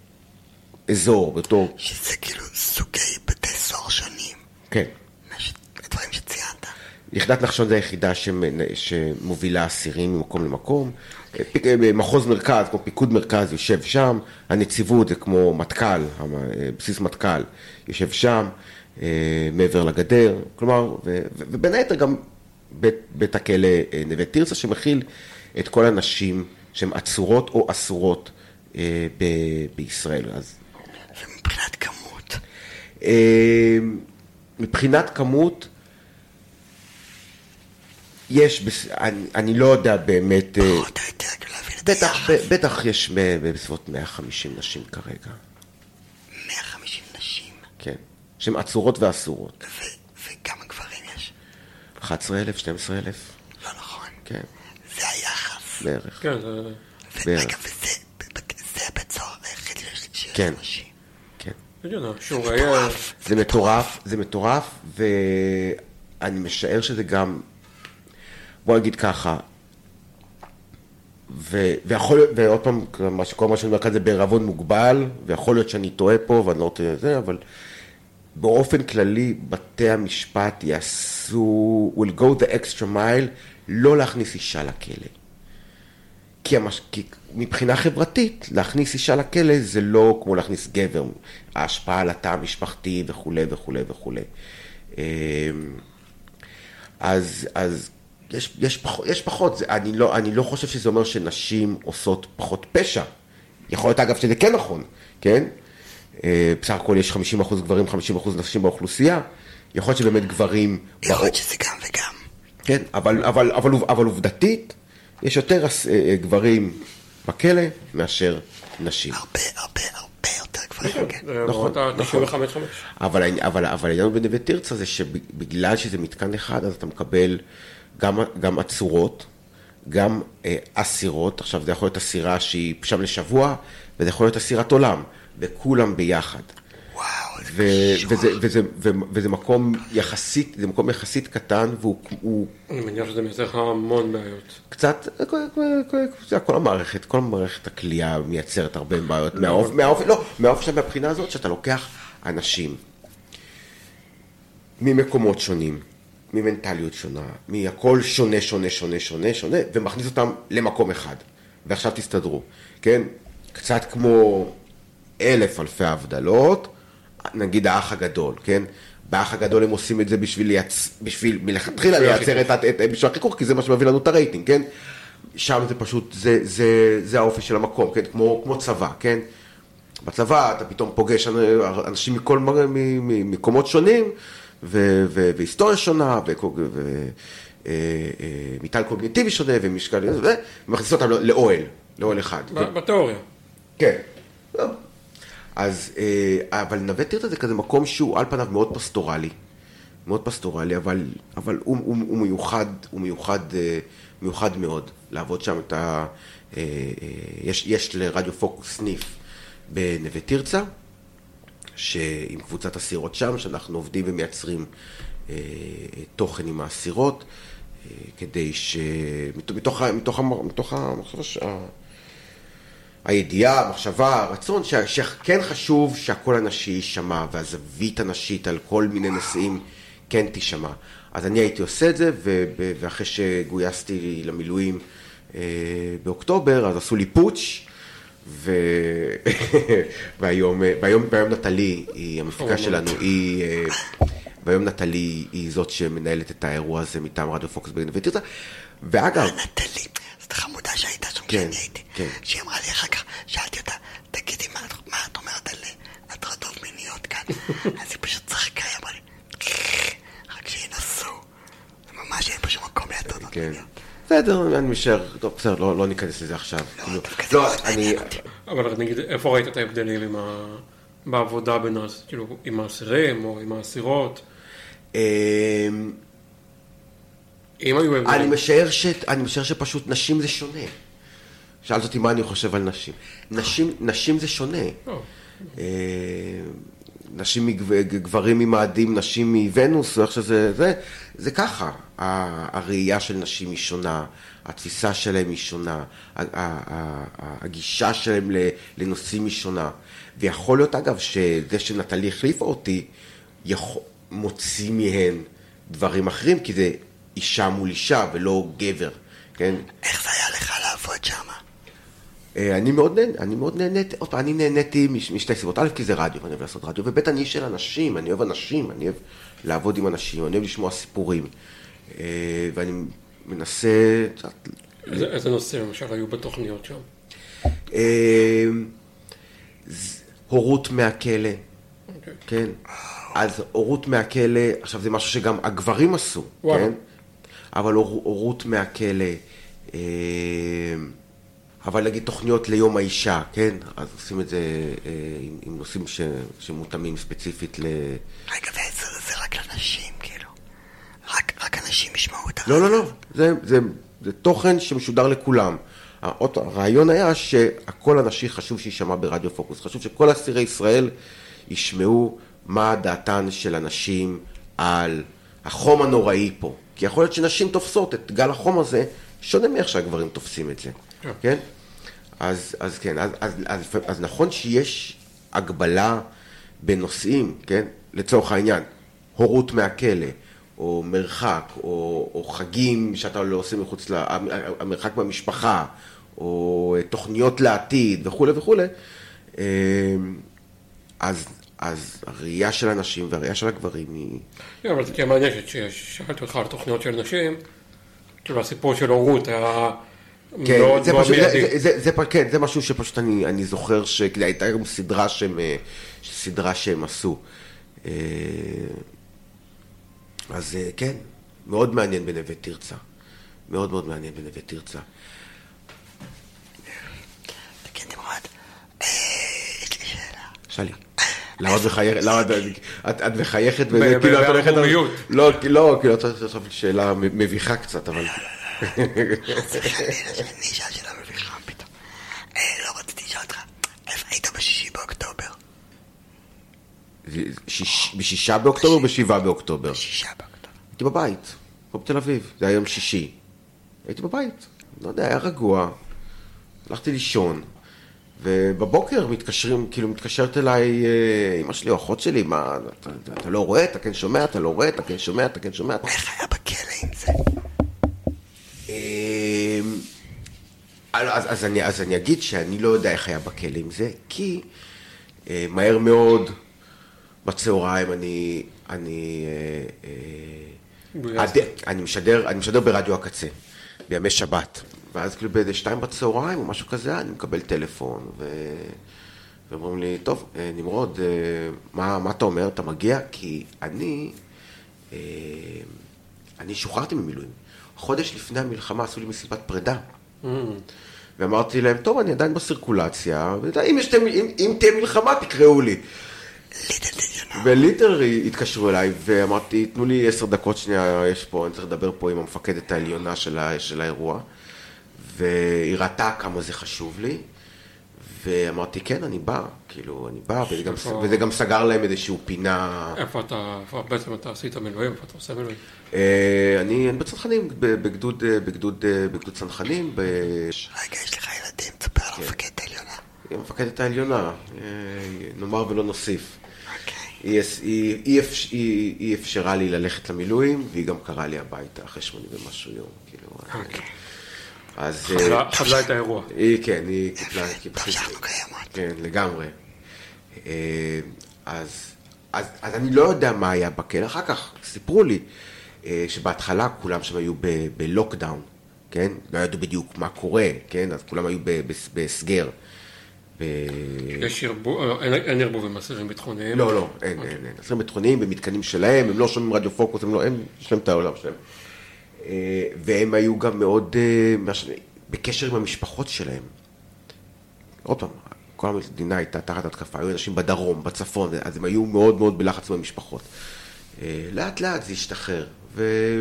אזור, באותו... שזה כאילו סוגי בתי סוהר שונים. כן. הדברים שציינת. יחידת נחשון זה היחידה שמובילה אסירים ממקום למקום. מחוז מרכז, כמו פיקוד מרכז, יושב שם. הנציבות זה כמו מטכ"ל, בסיס מטכ"ל, יושב שם, מעבר לגדר. כלומר, ובין היתר גם בית, בית הכלא נווה תרצה, שמכיל את כל הנשים שהן עצורות או אסורות ב- בישראל. אז... ומבחינת כמות? מבחינת כמות, יש, אני, אני לא יודע באמת, פחות או יותר, כאילו להבין את בטח, ב, בטח יש בסביבות מאה וחמישים נשים כרגע. מאה וחמישים נשים? כן, שהן עצורות ואסורות. ו, וכמה גברים יש? אחת עשרה אלף, שנים עשר אלף. לא נכון. כן. זה היחס. בערך. כן, זה... בערך. רגע, וזה, זה הבית סוהר היחיד שיש כן. נשים. כן. שוב, היה... זה מטורף, זה מטורף, ואני משער שזה גם, בוא נגיד ככה, ו- ויכול להיות, ועוד פעם, כל מה שאני אומר כאן זה בערבון מוגבל, ויכול להיות שאני טועה פה, ואני לא רוצה זה, אבל באופן כללי, בתי המשפט יעשו, will go the extra mile, לא להכניס אישה לכלא. כי, המש... כי מבחינה חברתית, להכניס אישה לכלא זה לא כמו להכניס גבר, ההשפעה על התא המשפחתי וכו' וכו' וכו'. אז, אז יש, יש, פח, יש פחות, זה, אני, לא, אני לא חושב שזה אומר שנשים עושות פחות פשע. יכול להיות אגב שזה כן נכון, כן? בסך הכל יש חמישים אחוז גברים, חמישים אחוז נשים באוכלוסייה. יכול להיות שבאמת גברים... יכול להיות שזה גם וגם. כן, אבל, אבל, אבל, אבל עובדתית, יש יותר גברים בכלא מאשר נשים. הרבה, הרבה, הרבה יותר גברים. נכון, תשעים וחמש חמש. אבל, אבל, אבל העניין בנווה תרצה זה שבגלל שזה מתקן אחד, אז אתה מקבל גם, גם עצורות, גם אה, אסירות. עכשיו זה יכול להיות אסירה שהיא שם לשבוע, וזה יכול להיות אסירת עולם, וכולם ביחד. וואו, זה ו- וזה, וזה, וזה, וזה מקום יחסית, זה מקום יחסית קטן, והוא... אני מניח שזה מייצר לך המון בעיות. קצת, כל, כל המערכת, כל המערכת הכלייה מייצרת הרבה בעיות. מהאופ, מהאופ, לא, מהאופ שם מהבחינה הזאת, שאתה לוקח אנשים ממקומות שונים, ממנטליות שונה, מהכל שונה, שונה, שונה, שונה, שונה, ומכניס אותם למקום אחד. ועכשיו תסתדרו, כן? קצת כמו אלף אלפי הבדלות, נגיד האח הגדול, כן? באח הגדול הם עושים את זה בשביל, לייצ... בשביל מלכתחילה לייצר את, את, בשביל החיכוך, כי זה מה שמביא לנו את הרייטינג, כן? שם זה פשוט, זה, זה, זה האופי של המקום, כן? כמו, כמו צבא, כן? בצבא אתה פתאום פוגש אנשים מכל מקומות שונים, ו, ו, והיסטוריה שונה, ומטען קוגניטיבי שונה, ומשקל, ומכניס אותם לאוהל, לאוהל אחד. בתיאוריה. כן. אז, אבל נווה תרצה זה כזה מקום שהוא על פניו מאוד פסטורלי. מאוד פסטורלי, אבל, אבל הוא, הוא, הוא מיוחד, הוא מיוחד, מיוחד מאוד לעבוד שם את ה... יש, יש לרדיו פוקוס סניף בנווה תרצה, שעם קבוצת הסירות שם, שאנחנו עובדים ומייצרים תוכן עם הסירות, כדי ש... מתוך, מתוך, מתוך המחשבה, הידיעה, המחשבה, הרצון, שכן חשוב שהכל הנשי יישמע, והזווית הנשית על כל מיני נושאים כן תישמע. אז אני הייתי עושה את זה, ואחרי שגויסתי למילואים באוקטובר, אז עשו לי פוטש, והיום, והיום, והיום נטלי, היא המפיקה שלנו, היא... והיום נטלי היא זאת שמנהלת את האירוע הזה מטעם רדיו פוקוס בנווה תרצה. ואגב... נטלי, זאת החמודה שהייתה שם כשאני הייתי. שהיא אמרה לי אחר כך, שאלתי אותה, תגידי, מה את אומרת על הטרדות מיניות כאן? אז היא פשוט צחקה, היא אמרה לי, רק שינסו. זה ממש אין פה שום מקום להטרדות מיניות. בסדר, אני משאר, טוב, בסדר, לא ניכנס לזה עכשיו. לא, אני... אבל נגיד, איפה ראית את ההבדלים עם ה... בעבודה בין, כאילו, עם האסירים או עם האסירות? אם היו הבדלים. אני משער ש... אני משער שפשוט נשים זה שונה. שאלת אותי מה אני חושב על נשים. נשים, נשים זה שונה. נשים מגברים ממאדים, נשים מוונוס, איך שזה, זה, זה ככה. הראייה של נשים היא שונה, התפיסה שלהם היא שונה, הגישה שלהם לנושאים היא שונה. ויכול להיות אגב שזה שנטלי החליפה אותי, מוציא מהן דברים אחרים, כי זה אישה מול אישה ולא גבר, כן? איך זה היה לך לעבוד שם? אני מאוד נהנה, אני מאוד נהניתי, עוד פעם, אני נהניתי משתי סיבות, א' כי זה רדיו, אני אוהב לעשות רדיו, וב' אני של אנשים, אני אוהב אנשים, אני אוהב לעבוד עם אנשים, אני אוהב לשמוע סיפורים, ואני מנסה... איזה נושא למשל היו בתוכניות שם? הורות מהכלא, כן? אז הורות מהכלא, עכשיו זה משהו שגם הגברים עשו, כן? אבל הורות מהכלא, אבל נגיד תוכניות ליום האישה, כן? אז עושים את זה עם נושאים שמותאמים ספציפית ל... רגע, זה רק לנשים, כאילו? רק אנשים ישמעו את הרעיון? לא, לא, לא, זה תוכן שמשודר לכולם. הרעיון היה שהכל הנשי חשוב שישמע ברדיו פוקוס. חשוב שכל אסירי ישראל ישמעו מה דעתן של אנשים על החום הנוראי פה. כי יכול להיות שנשים תופסות את גל החום הזה, שונה מאיך שהגברים תופסים את זה. כן? אז, אז כן, אז, אז, אז, אז נכון שיש הגבלה בנושאים, כן? לצורך העניין, הורות מהכלא, או מרחק, או, או חגים שאתה לא עושה מחוץ למרחק מהמשפחה, או תוכניות לעתיד וכו' וכו'. אז, אז הראייה של הנשים והראייה של הגברים היא... כן, אבל זה תהיה מעניין ששאלתי אותך על תוכניות של נשים, כאילו הסיפור של הורות היה... כן, זה פשוט, זה, זה, זה, כן, זה משהו שפשוט אני, אני זוכר שהייתה גם סדרה שהם, סדרה שהם עשו. אז כן, מאוד מעניין בנווה תרצה. מאוד מאוד מעניין בנווה תרצה. תגיד, נמרוד, יש לי שאלה. שאלי. למה את מחייכת? למה את מחייכת? בערמומיות. לא, לא, כאילו, אתה חושב שאלה מביכה קצת, אבל... זה חלילה שאני אשאל שאלה מביכה פתאום. לא רציתי לשאול אותך, איפה היית בשישי באוקטובר? בשישה באוקטובר או בשבעה באוקטובר? בשישה באוקטובר. הייתי בבית, פה בתל אביב, זה היה יום שישי. הייתי בבית, לא יודע, היה רגוע. הלכתי לישון, ובבוקר מתקשרים, כאילו מתקשרת אליי אמא שלי או אחות שלי, מה, אתה לא רואה, אתה כן שומע, אתה לא רואה, אתה כן שומע, אתה כן שומע. איך היה בכלא עם זה? אז, אז, אני, אז אני אגיד שאני לא יודע איך היה בכלא עם זה, כי אה, מהר מאוד בצהריים אני, אני, אה, אה, עד, אני, משדר, אני משדר ברדיו הקצה, בימי שבת, ואז כאילו באיזה שתיים בצהריים או משהו כזה, אני מקבל טלפון, ו... ואומרים לי, טוב, נמרוד, מה, מה אתה אומר? אתה מגיע? כי אני, אני שוחררתי ממילואים. חודש לפני המלחמה עשו לי מסיבת פרידה. Mm. ואמרתי להם, טוב, אני עדיין בסירקולציה, אם, יש, אם, אם תהיה מלחמה, תקראו לי. וליטרלי התקשרו אליי, ואמרתי, תנו לי עשר דקות שנייה, יש פה, אני צריך לדבר פה עם המפקדת העליונה של, ה, של האירוע, והיא ראתה כמה זה חשוב לי, ואמרתי, כן, אני בא, כאילו, אני בא, וזה גם, וזה גם סגר להם איזשהו פינה. איפה אתה, איפה בעצם אתה עשית מילואים, איפה אתה עושה מילואים? אני בצנחנים, בגדוד, בגדוד, בגדוד צנחנים. רגע, יש לך ילדים, תספר על המפקדת העליונה. היא המפקדת העליונה, נאמר ולא נוסיף. היא אפשרה לי ללכת למילואים, והיא גם קראה לי הביתה אחרי שמונים ומשהו יום, כאילו. אז... חדלה את האירוע. היא, כן, היא קיבלה... תמשכנו קיימות. כן, לגמרי. אז אני לא יודע מה היה בכלא. אחר כך סיפרו לי שבהתחלה כולם שם היו בלוקדאון, כן? לא ידעו בדיוק מה קורה, כן? אז כולם היו בסגר. יש ערבוב, אין ערבוב עם אסירים ביטחוניים? לא, לא, אין, אין, אין. אסירים ביטחוניים במתקנים שלהם, הם לא שומעים רדיו פוקוס, הם לא, הם, יש להם את העולם שלהם. והם היו גם מאוד בקשר עם המשפחות שלהם. עוד פעם, כל המדינה הייתה תחת התקפה, היו אנשים בדרום, בצפון, אז הם היו מאוד מאוד בלחץ במשפחות. לאט לאט זה השתחרר, ו...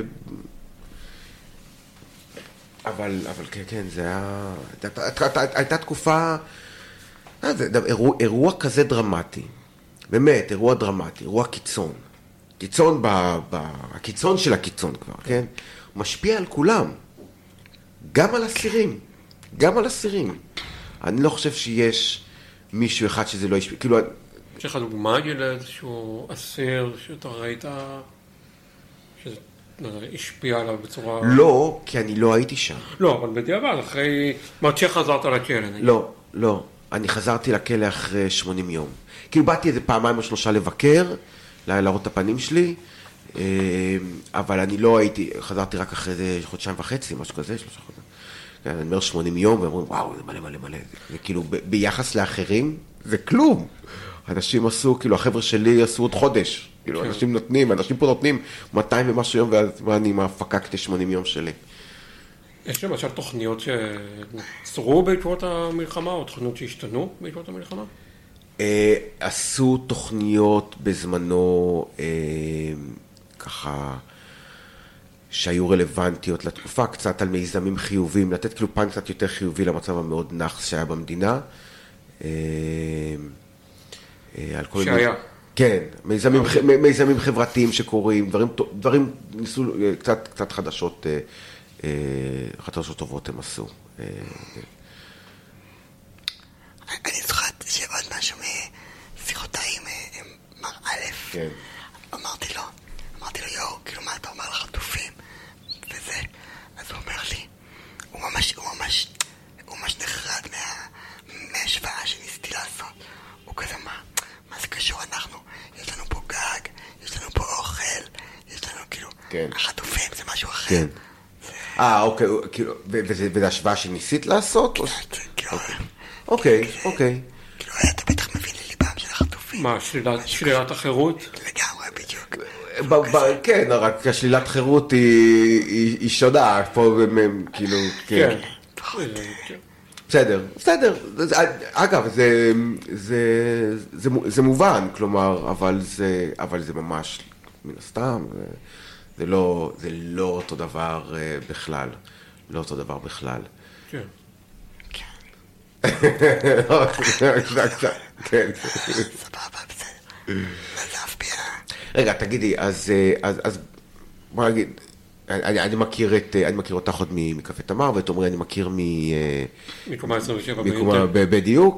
אבל, אבל כן, כן, זה היה... הייתה תקופה... אירוע, אירוע כזה דרמטי, באמת, אירוע דרמטי, אירוע קיצון. קיצון, ב, ב, הקיצון של הקיצון כבר, כן? משפיע על כולם. גם על אסירים. גם על אסירים. אני לא חושב שיש מישהו אחד שזה לא ישפיע. כאילו... יש לך דוגמה של איזשהו אסיר שאתה ראית שזה השפיע עליו בצורה... לא, כי אני לא הייתי שם. לא, אבל בדיעבד, אחרי... מה, שחזרת לכלא? לא, לא. אני חזרתי לכלא אחרי שמונים יום. כאילו באתי איזה פעמיים או שלושה לבקר, להראות את הפנים שלי, אבל אני לא הייתי, חזרתי רק אחרי איזה חודשיים וחצי, משהו כזה, שלושה חודשים. אני אומר שמונים יום, ואומרים, וואו, זה מלא מלא מלא. וכאילו, ביחס לאחרים, זה כלום. אנשים עשו, כאילו, החבר'ה שלי עשו עוד חודש. כאילו, אנשים נותנים, אנשים פה נותנים מאתיים ומשהו יום, ואני מפקקתי שמונים יום שלי. יש למשל תוכניות שנוצרו בעקבות המלחמה, או תוכניות שהשתנו בעקבות המלחמה? עשו תוכניות בזמנו, ככה, שהיו רלוונטיות לתקופה, קצת על מיזמים חיוביים, לתת כאילו פן קצת יותר חיובי למצב המאוד נחס שהיה במדינה. שהיה. כן, מיזמים, מיזמים חברתיים שקורים, דברים, דברים ניסו, קצת, קצת חדשות, חדשות טובות הם עשו. אני זוכרת שעבד משהו משיחותיי עם מר א', כן. אמרתי לו, אמרתי לו, יואו, כאילו מה אתה אומר לחטופים? וזה, אז הוא אומר לי, הוא ממש, הוא ממש, הוא ממש נחרד מההשוואה שניסיתי לעשות. הוא כזה, מה, מה זה קשור? אנחנו, יש לנו פה גג, יש לנו פה אוכל, יש לנו כאילו, כן. החטופים זה משהו אחר. כן. אה, אוקיי, כאילו, וזה השוואה שניסית לעשות? כאילו, אוקיי, אוקיי. כאילו, אתה בטח מבין לליבם של החטופים. מה, שלילת החירות? לגמרי, בדיוק. כן, רק השלילת חירות היא שונה, פה כאילו, כן. בסדר, בסדר. אגב, זה מובן, כלומר, אבל זה ממש, מן הסתם, זה לא אותו דבר בכלל. לא אותו דבר בכלל. כן. כן. סבבה, בסדר. זה אף פיה. רגע, תגידי, אז בוא נגיד, אני מכיר אותך עוד מקפה תמר, ואת אומרי, אני מכיר מ... מקומה עשרים ושבע מקומה בדיוק,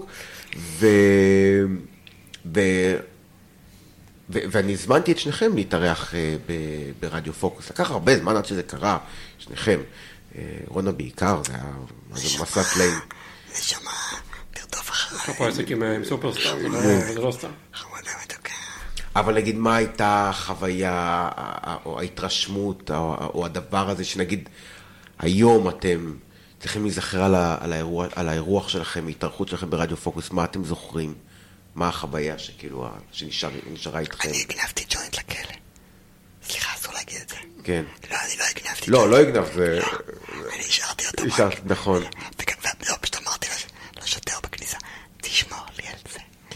ואני הזמנתי את שניכם להתארח ברדיו פוקוס. לקח הרבה זמן עד שזה קרה, שניכם. רונה בעיקר, זה היה מסע טלאים. זה שמה תרדוף אחריי. יש לך פה עסק עם סופרסטאר, זה לא סתם. חמודה מתוקה. אבל נגיד, מה הייתה החוויה, או ההתרשמות, או הדבר הזה שנגיד, היום אתם צריכים להיזכר על האירוח שלכם, ההתארחות שלכם ברדיו פוקוס, מה אתם זוכרים? מה החוויה שכאילו, שנשארה איתכם? אני הגנבתי ג'וינט לכלא. סליחה, אסור להגיד את זה. כן. לא, אני לא הגנבתי. לא, לא הגנב, זה... אני השארתי אותו. השארת, נכון. לא, פשוט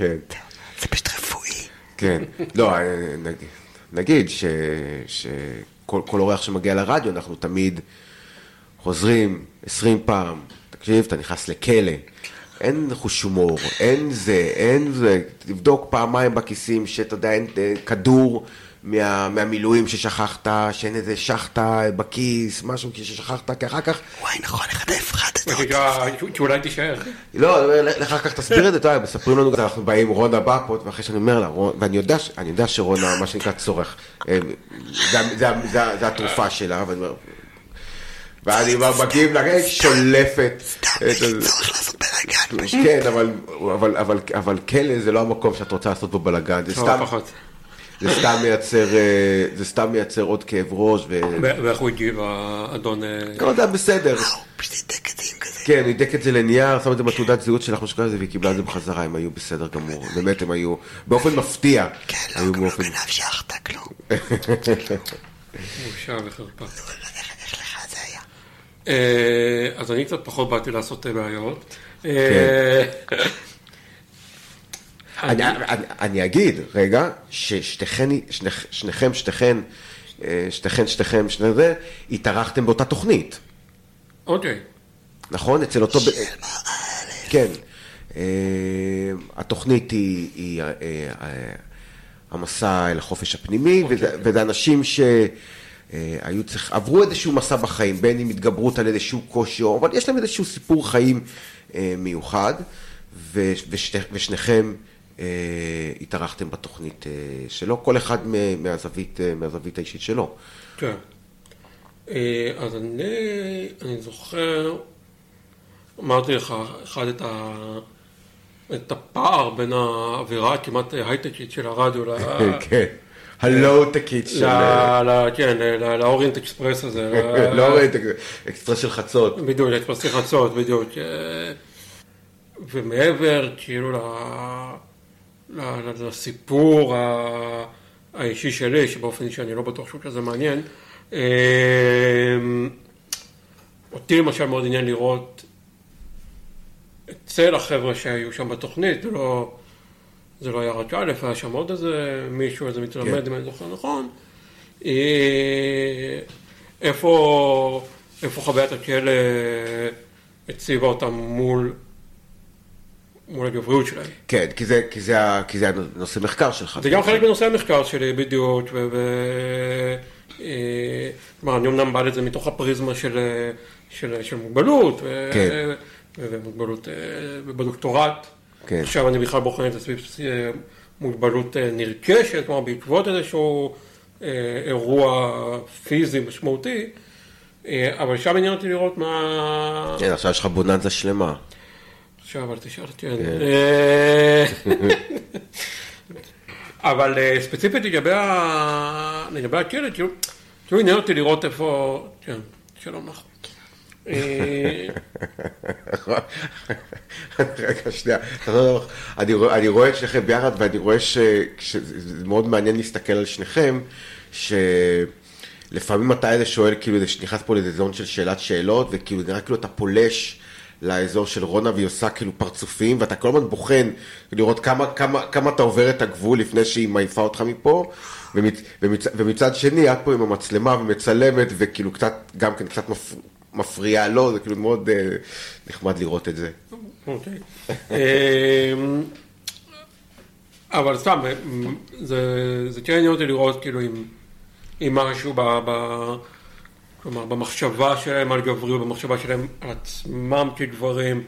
כן. זה פשוט רפואי. כן. לא, נגיד, נגיד ש, שכל כל אורח שמגיע לרדיו, אנחנו תמיד חוזרים עשרים פעם, תקשיב, אתה נכנס לכלא, אין חוש הומור, אין זה, אין זה, תבדוק פעמיים בכיסים שאתה יודע, אין כדור מה, מהמילואים ששכחת, שאין איזה שחטה בכיס, משהו ששכחת, כי אחר כך... וואי, נכון, איך אתה הפחדת אותו. שאולי תישאר. לא, אחר כך תסביר את זה, אתה יודע, מספרים לנו, אנחנו באים, רונה בא פה, ואחרי שאני אומר לה, ואני יודע, אני יודע שרונה, מה שנקרא צורך, זה התרופה שלה, ואני אומר... ואני מגיעים לרגע, שולפת. סתם, יש לי צורך לעשות בלגן. כן, אבל כלא זה לא המקום שאת רוצה לעשות בו בלגן. זה סתם... זה סתם מייצר, זה סתם מייצר עוד כאב ראש. ואיך הוא הגיב, האדון... לא יודע, בסדר. הוא פשוט הידק את זה עם כזה. כן, הידק את זה לנייר, שם את זה בתעודת זהות שלך, משקע את זה, והיא קיבלה את זה בחזרה, הם היו בסדר גמור. באמת, הם היו, באופן מפתיע. כן, לא, גם לא גנב שחטה, כלום. בושה וחרפה. איך לך זה היה? אז אני קצת פחות באתי לעשות בעיות. אני, אני, אני אגיד, רגע, ששתיכן, שניכם, שתיכן, שתיכן, שתיכם, שני זה, התארחתם באותה תוכנית. אוקיי. נכון? אצל אותו... כן. התוכנית היא, היא המסע אל החופש הפנימי, וזה אנשים שהיו צריך, עברו איזשהו מסע בחיים, בין אם התגברות על איזשהו קושי, אבל יש להם איזשהו סיפור חיים מיוחד, ושניכם התארחתם בתוכנית שלו, כל אחד מהזווית, מהזווית האישית שלו. כן. אז אני, אני זוכר, אמרתי לך, אחד את, ה, את הפער בין האווירה כמעט הייטקית של הרדיו, כן, הלואו-טקית של... כן, לאוריינט אקספרס הזה. לאוריינט אקספרס של חצות. בדיוק, אקספרס של חצות, בדיוק. ומעבר, כאילו, לסיפור האישי שלי, שבאופן אישי אני לא בטוח שהוא כזה מעניין, אותי למשל מאוד עניין לראות אצל החבר'ה שהיו שם בתוכנית, זה לא, זה לא היה רק א', היה שם עוד איזה מישהו, איזה מתלמד, אם אני זוכר נכון, איפה, איפה חוויית הכלא הציבה אותם מול, מול הגבריות שלהם. כן, כי זה, כי זה, כי זה הנושא מחקר שלך. זה גם חלק בנושא המחקר שלי בדיוק, ו... כלומר, אני אמנם בא לזה מתוך הפריזמה של, של, של מוגבלות, כן. ומוגבלות בדוקטורט. כן. עכשיו אני בכלל בוחן את הסביב מוגבלות נרכשת, כלומר, בעקבות איזשהו אירוע פיזי משמעותי, אבל שם עניין אותי לראות מה... כן, עכשיו יש לך בוננזה שלמה. עכשיו, אבל תשאל אותי. אבל ספציפית לגבי הכלא, כאילו עניין אותי לראות איפה... כן, שלום לך. רגע, שנייה. אני רואה את שניכם ביחד, ואני רואה שזה מאוד מעניין להסתכל על שניכם, שלפעמים אתה איזה שואל, כאילו, נכנס פה לאיזה זון של שאלת שאלות, וכאילו נראה כאילו אתה פולש לאזור של רונה, והיא עושה כאילו פרצופים, ואתה כל הזמן בוחן לראות כמה, כמה, כמה אתה עובר את הגבול לפני שהיא מעיפה אותך מפה, ומצ, ומצ, ומצד שני, את פה עם המצלמה ומצלמת, וכאילו קצת, גם כן קצת מפ, מפריעה לו, זה כאילו מאוד אה, נחמד לראות את זה. אוקיי. אבל סתם, זה כן עניין אותי לראות כאילו עם משהו ב... כלומר, במחשבה שלהם על גבריות, במחשבה שלהם על עצמם כגברים,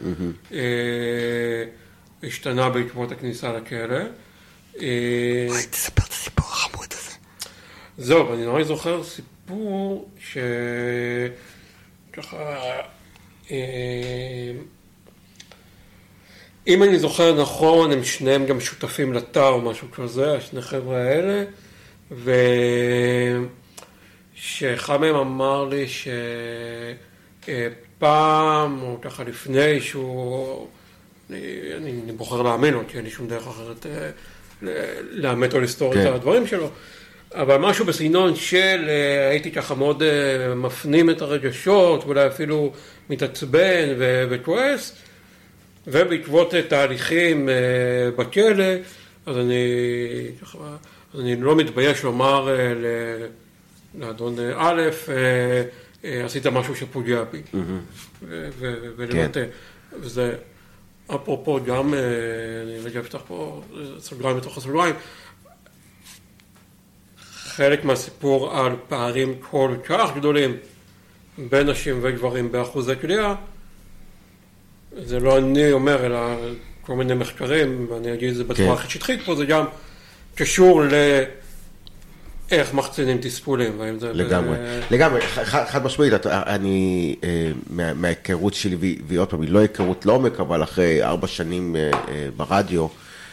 השתנה בעקבות הכניסה לכלא. וואי, תספר את הסיפור החמוד הזה. זהו, אני נורא זוכר סיפור ש... ככה... אם אני זוכר נכון, הם שניהם גם שותפים לתא או משהו כזה, השני חבר'ה האלה, ו... שאחד מהם אמר לי שפעם, או ככה לפני שהוא, אני, אני בוחר להאמין לו, כי אין לי שום דרך אחרת לאמת או לסתור את הדברים שלו, אבל משהו בסגנון של, הייתי ככה מאוד מפנים את הרגשות, ואולי אפילו מתעצבן וכועס, ובעקבות תהליכים בכלא, אז אני, אז אני לא מתבייש לומר לאדון א', עשית משהו שפוגע בי. ולמטה. וזה, אפרופו גם, אני רגע אפתח פה סוגריים בתוך הסוגריים, חלק מהסיפור על פערים כל כך גדולים בין נשים וגברים באחוזי כליאה, זה לא אני אומר, אלא כל מיני מחקרים, ואני אגיד את זה בצורה הכי שטחית פה, זה גם קשור לאיך מחצינים תספולים. לגמרי, לגמרי, חד משמעית, אני, מההיכרות שלי, ועוד פעם, היא לא היכרות לעומק, אבל אחרי ארבע שנים ברדיו,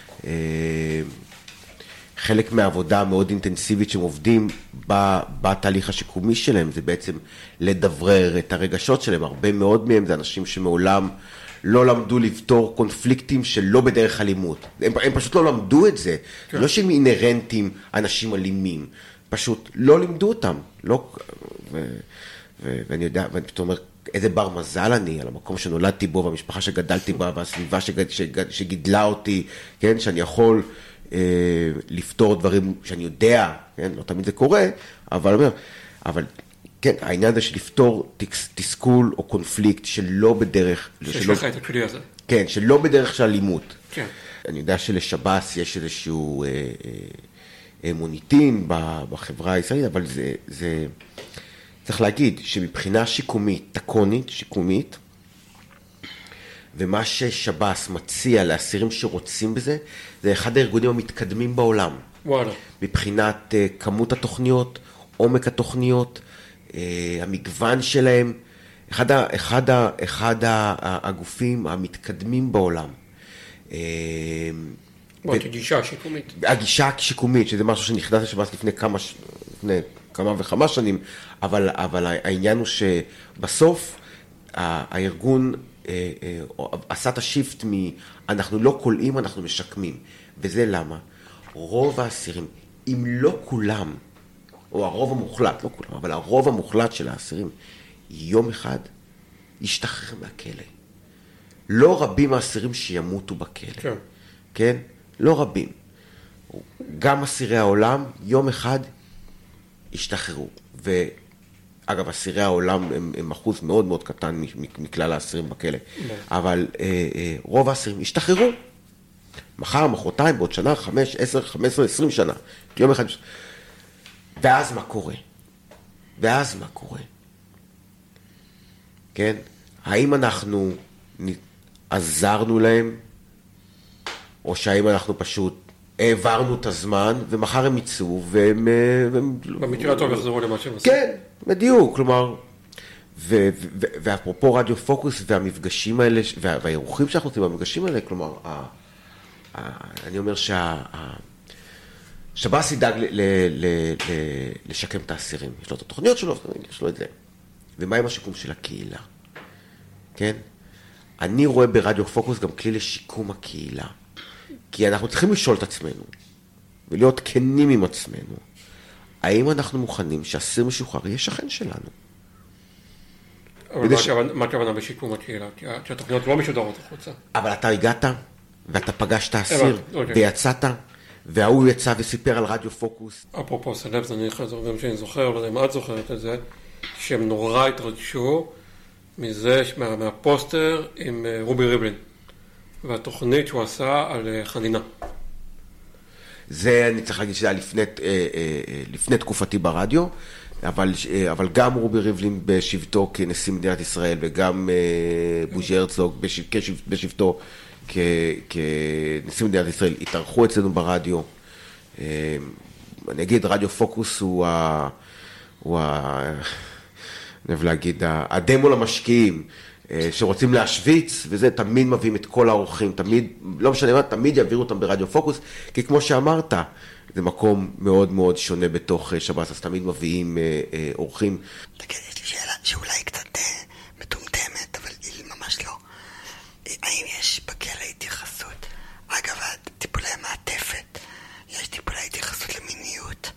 חלק מהעבודה המאוד אינטנסיבית שהם עובדים בתהליך השיקומי שלהם, זה בעצם לדברר את הרגשות שלהם. הרבה מאוד מהם זה אנשים שמעולם לא למדו לפתור קונפליקטים שלא בדרך אלימות. הם, הם פשוט לא למדו את זה. כן. לא שהם אינרנטים אנשים אלימים, פשוט לא לימדו אותם. לא, ו, ו, ואני יודע, ואני פתאום אומר, איזה בר מזל אני על המקום שנולדתי בו, והמשפחה שגדלתי בה, והסביבה שגד, שגד, שגידלה אותי, כן, שאני יכול לפתור דברים שאני יודע, כן, לא תמיד זה קורה, אבל, אבל כן, העניין הזה של לפתור תסכול או קונפליקט שלא בדרך, שיש לך את הכלי הזה. כן, שלא בדרך של אלימות. כן. אני יודע שלשב"ס יש איזשהו אה, אה, מוניטין בחברה הישראלית, אבל זה, זה, צריך להגיד שמבחינה שיקומית, תקונית, שיקומית, ומה ששב"ס מציע לאסירים שרוצים בזה, זה אחד הארגונים המתקדמים בעולם. וואלה. מבחינת uh, כמות התוכניות, עומק התוכניות, uh, המגוון שלהם, אחד, ה, אחד, ה, אחד הגופים המתקדמים בעולם. Uh, ו... הגישה השיקומית. הגישה השיקומית, שזה משהו שנכנס לשב"ס לפני כמה, לפני כמה וכמה שנים, אבל, אבל העניין הוא שבסוף הארגון עשה את השיפט מ"אנחנו לא קולעים, אנחנו משקמים". וזה למה? רוב האסירים, אם לא כולם, או הרוב המוחלט, לא כולם, אבל הרוב המוחלט של האסירים, יום אחד ישתחרר מהכלא. לא רבים האסירים שימותו בכלא. כן. כן? לא רבים. גם אסירי העולם, יום אחד ישתחררו. ו... אגב, אסירי העולם הם, הם אחוז מאוד מאוד קטן מכלל האסירים בכלא. אבל אה, אה, רוב האסירים השתחררו. מחר, מחרתיים, בעוד שנה, חמש, עשר, חמש עשרה, עשרים שנה. יום אחד. ואז מה קורה? ואז מה קורה? כן? האם אנחנו עזרנו להם, או שהאם אנחנו פשוט העברנו את הזמן, ומחר הם יצאו, והם... במקרה הטוב יחזרו למה שהם עושים. כן, בדיוק, כלומר, ואפרופו רדיו פוקוס, והמפגשים האלה, והאירוחים שאנחנו עושים במפגשים האלה, כלומר, אני אומר שהשב"ס ידאג לשקם את האסירים. יש לו את התוכניות שלו, יש לו את זה. ומה עם השיקום של הקהילה? כן? אני רואה ברדיו פוקוס גם כלי לשיקום הקהילה. כי אנחנו צריכים לשאול את עצמנו, ולהיות כנים עם עצמנו, האם אנחנו מוכנים שאסיר משוחרר יהיה שכן שלנו? אבל מה הכוונה בשיקום הקהילה? כי התוכניות לא משודרות החוצה. אבל אתה הגעת, ואתה פגשת אסיר, ויצאת, והוא יצא וסיפר על רדיו פוקוס. אפרופו סלבס, אני חושב גם שאני זוכר, לא יודע אם את זוכרת את זה, שהם נורא התרגשו מזה, מהפוסטר עם רובי ריבלין. והתוכנית שהוא עשה על חנינה. זה אני צריך להגיד שזה היה לפני, לפני תקופתי ברדיו, אבל, אבל גם רובי ריבלין בשבתו כנשיא מדינת ישראל, וגם בוז'י הרצוג בשבתו כ, כנשיא מדינת ישראל, התארחו אצלנו ברדיו. אני אגיד, רדיו פוקוס הוא ה... הוא ה... אני אוהב להגיד, הדמו למשקיעים. שרוצים להשוויץ, וזה תמיד מביאים את כל האורחים, תמיד, לא משנה מה, תמיד יעבירו אותם ברדיו פוקוס, כי כמו שאמרת, זה מקום מאוד מאוד שונה בתוך שב"ס, אז תמיד מביאים אורחים. תגיד, יש לי שאלה שאולי קצת מטומטמת, אבל היא ממש לא. האם יש בכלא התייחסות? אגב, טיפולי מעטפת, יש טיפולי התייחסות למיניות?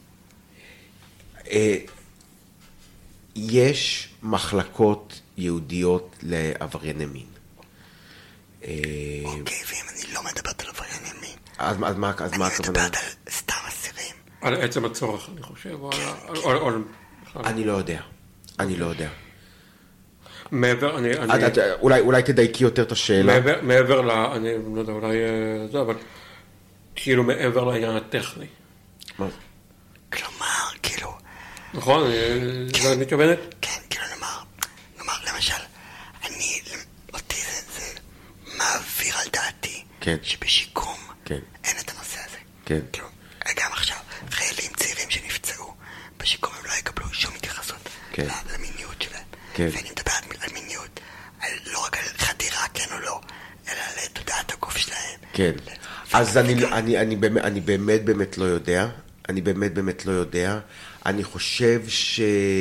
יש מחלקות יהודיות לעברייני מין. אוקיי, ואם אני לא מדברת על עברייני מין, אז מה הכוונה? אני מדברת על סתם אסירים. על עצם הצורך, אני חושב, או על... אני לא יודע. אני לא יודע. מעבר, אני... אולי תדייקי יותר את השאלה. מעבר ל... אני לא יודע, אולי זה, אבל כאילו מעבר לעניין הטכני. מה? כלומר, כאילו... נכון? זה מתכוונת? כן, כאילו נאמר, נאמר, למשל, אני, אותי זה, זה מעביר על דעתי, כן. שבשיקום כן. אין את הנושא הזה. כן. כאילו, גם עכשיו, חיילים צעירים שנפצעו, בשיקום הם לא יקבלו שום התייחסות כן. למיניות שלהם. כן. ואני מדברת על מיניות, על, לא רק על חדירה, כן או לא, אלא על תודעת הגוף שלהם. כן. אז אני, אני, אני, באמת, אני באמת באמת לא יודע. אני באמת באמת לא יודע. אני חושב ש...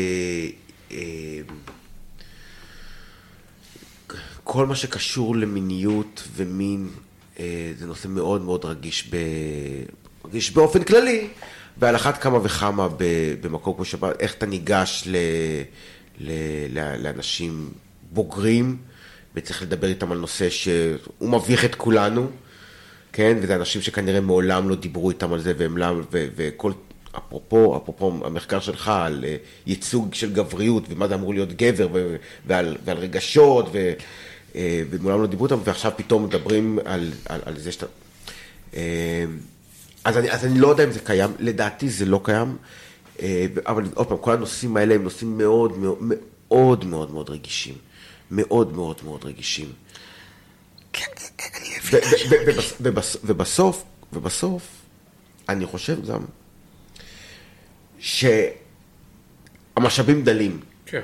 כל מה שקשור למיניות ומין זה נושא מאוד מאוד רגיש, ב... רגיש באופן כללי, ועל אחת כמה וכמה במקום כמו שבת, איך אתה ניגש ל... ל... לאנשים בוגרים, וצריך לדבר איתם על נושא שהוא מביך את כולנו, כן? וזה אנשים שכנראה מעולם לא דיברו איתם על זה, והם למה, ו... וכל... אפרופו, אפרופו המחקר שלך על ייצוג של גבריות, ומה זה אמור להיות גבר, ו... ועל... ועל רגשות, ו... ומעולם לא דיברו אותם, ועכשיו פתאום מדברים על, על, על זה שאתה... אז אני, אז אני לא יודע אם זה קיים, לדעתי זה לא קיים, אבל עוד פעם, כל הנושאים האלה הם נושאים מאוד מאוד מאוד מאוד מאוד רגישים, מאוד מאוד מאוד רגישים. ובסוף, ובסוף, אני חושב גם, שהמשאבים דלים. כן.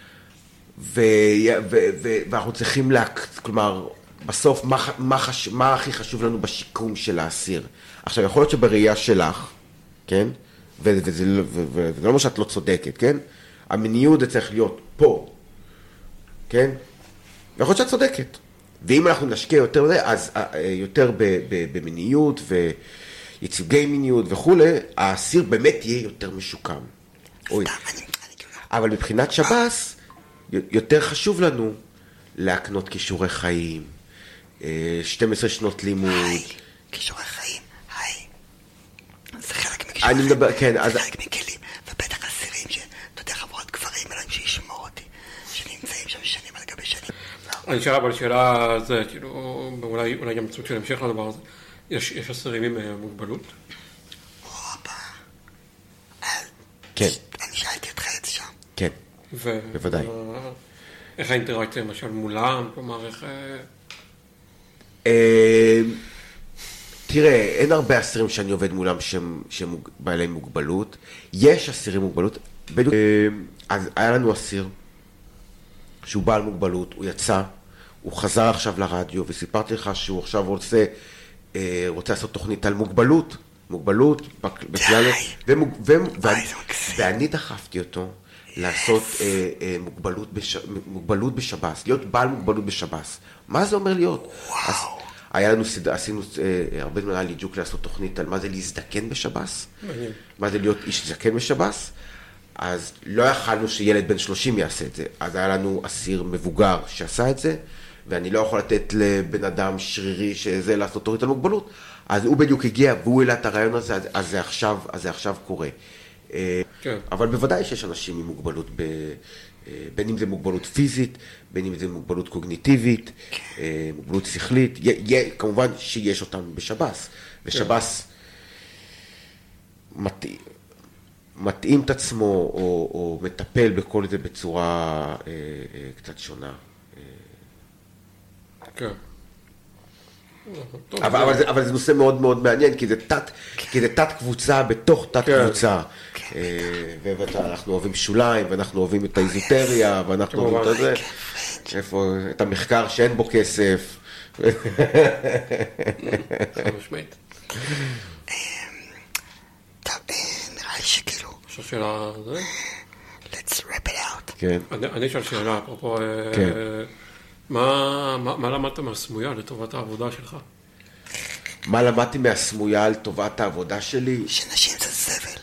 ואנחנו צריכים, כלומר, בסוף, מה הכי חשוב לנו בשיקום של האסיר? עכשיו, יכול להיות שבראייה שלך, כן? וזה לא אומר שאת לא צודקת, כן? המיניות זה צריך להיות פה, כן? ויכול להיות שאת צודקת. ואם אנחנו נשקיע יותר בזה, אז יותר במיניות וייצוגי מיניות וכו', האסיר באמת יהיה יותר משוקם. אבל מבחינת שב"ס, יותר חשוב לנו להקנות כישורי חיים, שתים עשרה שנות לימוד. היי, כישורי חיים, היי. זה חלק מכישורי חיים. אני מדבר, כן. זה חלק מכלים, ובטח אסירים שאתה יודע, חברות גברים, אלוהים שישמור אותי, שנמצאים שם שנים על גבי שנים. אני שאלה, אבל שאלה זה, כאילו, אולי גם סוג של המשך לדבר הזה. יש אסירים עם מוגבלות? הופה. כן. אני שאלתי אותך את זה שם. כן. בוודאי. איך האינטראקציה למשל מולם? כלומר, איך... תראה, אין הרבה אסירים שאני עובד מולם שהם בעלי מוגבלות. יש אסירים מוגבלות. אז היה לנו אסיר שהוא בעל מוגבלות, הוא יצא, הוא חזר עכשיו לרדיו, וסיפרתי לך שהוא עכשיו רוצה, רוצה לעשות תוכנית על מוגבלות. מוגבלות. די. ואני דחפתי אותו. לעשות אה, אה, מוגבלות, בש... מוגבלות בשב"ס, להיות בעל מוגבלות בשב"ס. מה זה אומר להיות? אז היה לנו, עשינו אה, הרבה זמן היה לי ג'וק לעשות תוכנית על מה זה להזדקן בשב"ס, מה זה להיות איש זקן בשב"ס, אז לא יכלנו שילד בן שלושים יעשה את זה, אז היה לנו אסיר מבוגר שעשה את זה, ואני לא יכול לתת לבן אדם שרירי שזה לעשות תוכנית על מוגבלות, אז הוא בדיוק הגיע והוא העלה את הרעיון הזה, אז זה עכשיו, אז זה עכשיו קורה. כן. אבל בוודאי שיש אנשים עם מוגבלות, ב... בין אם זה מוגבלות פיזית, בין אם זה מוגבלות קוגניטיבית, מוגבלות שכלית, י... כמובן שיש אותם בשב"ס, ושב"ס מתאים, מתאים את עצמו או, או מטפל בכל זה בצורה קצת שונה. כן. אבל, אבל, זה, אבל זה נושא מאוד מאוד מעניין, כי זה תת, כי זה תת קבוצה בתוך תת קבוצה. ואנחנו אוהבים שוליים, ואנחנו אוהבים את האיזוטריה, ואנחנו אוהבים את זה. איפה, את המחקר שאין בו כסף. חד משמעית. טוב, נראה לי שכאילו... יש שאלה זה? Let's wrap it out. כן. אני אשאל שאלה, אפרופו... כן. מה, מה, מה למדת מהסמויה לטובת העבודה שלך? מה למדתי מהסמויה לטובת העבודה שלי? שנשים זה זבל.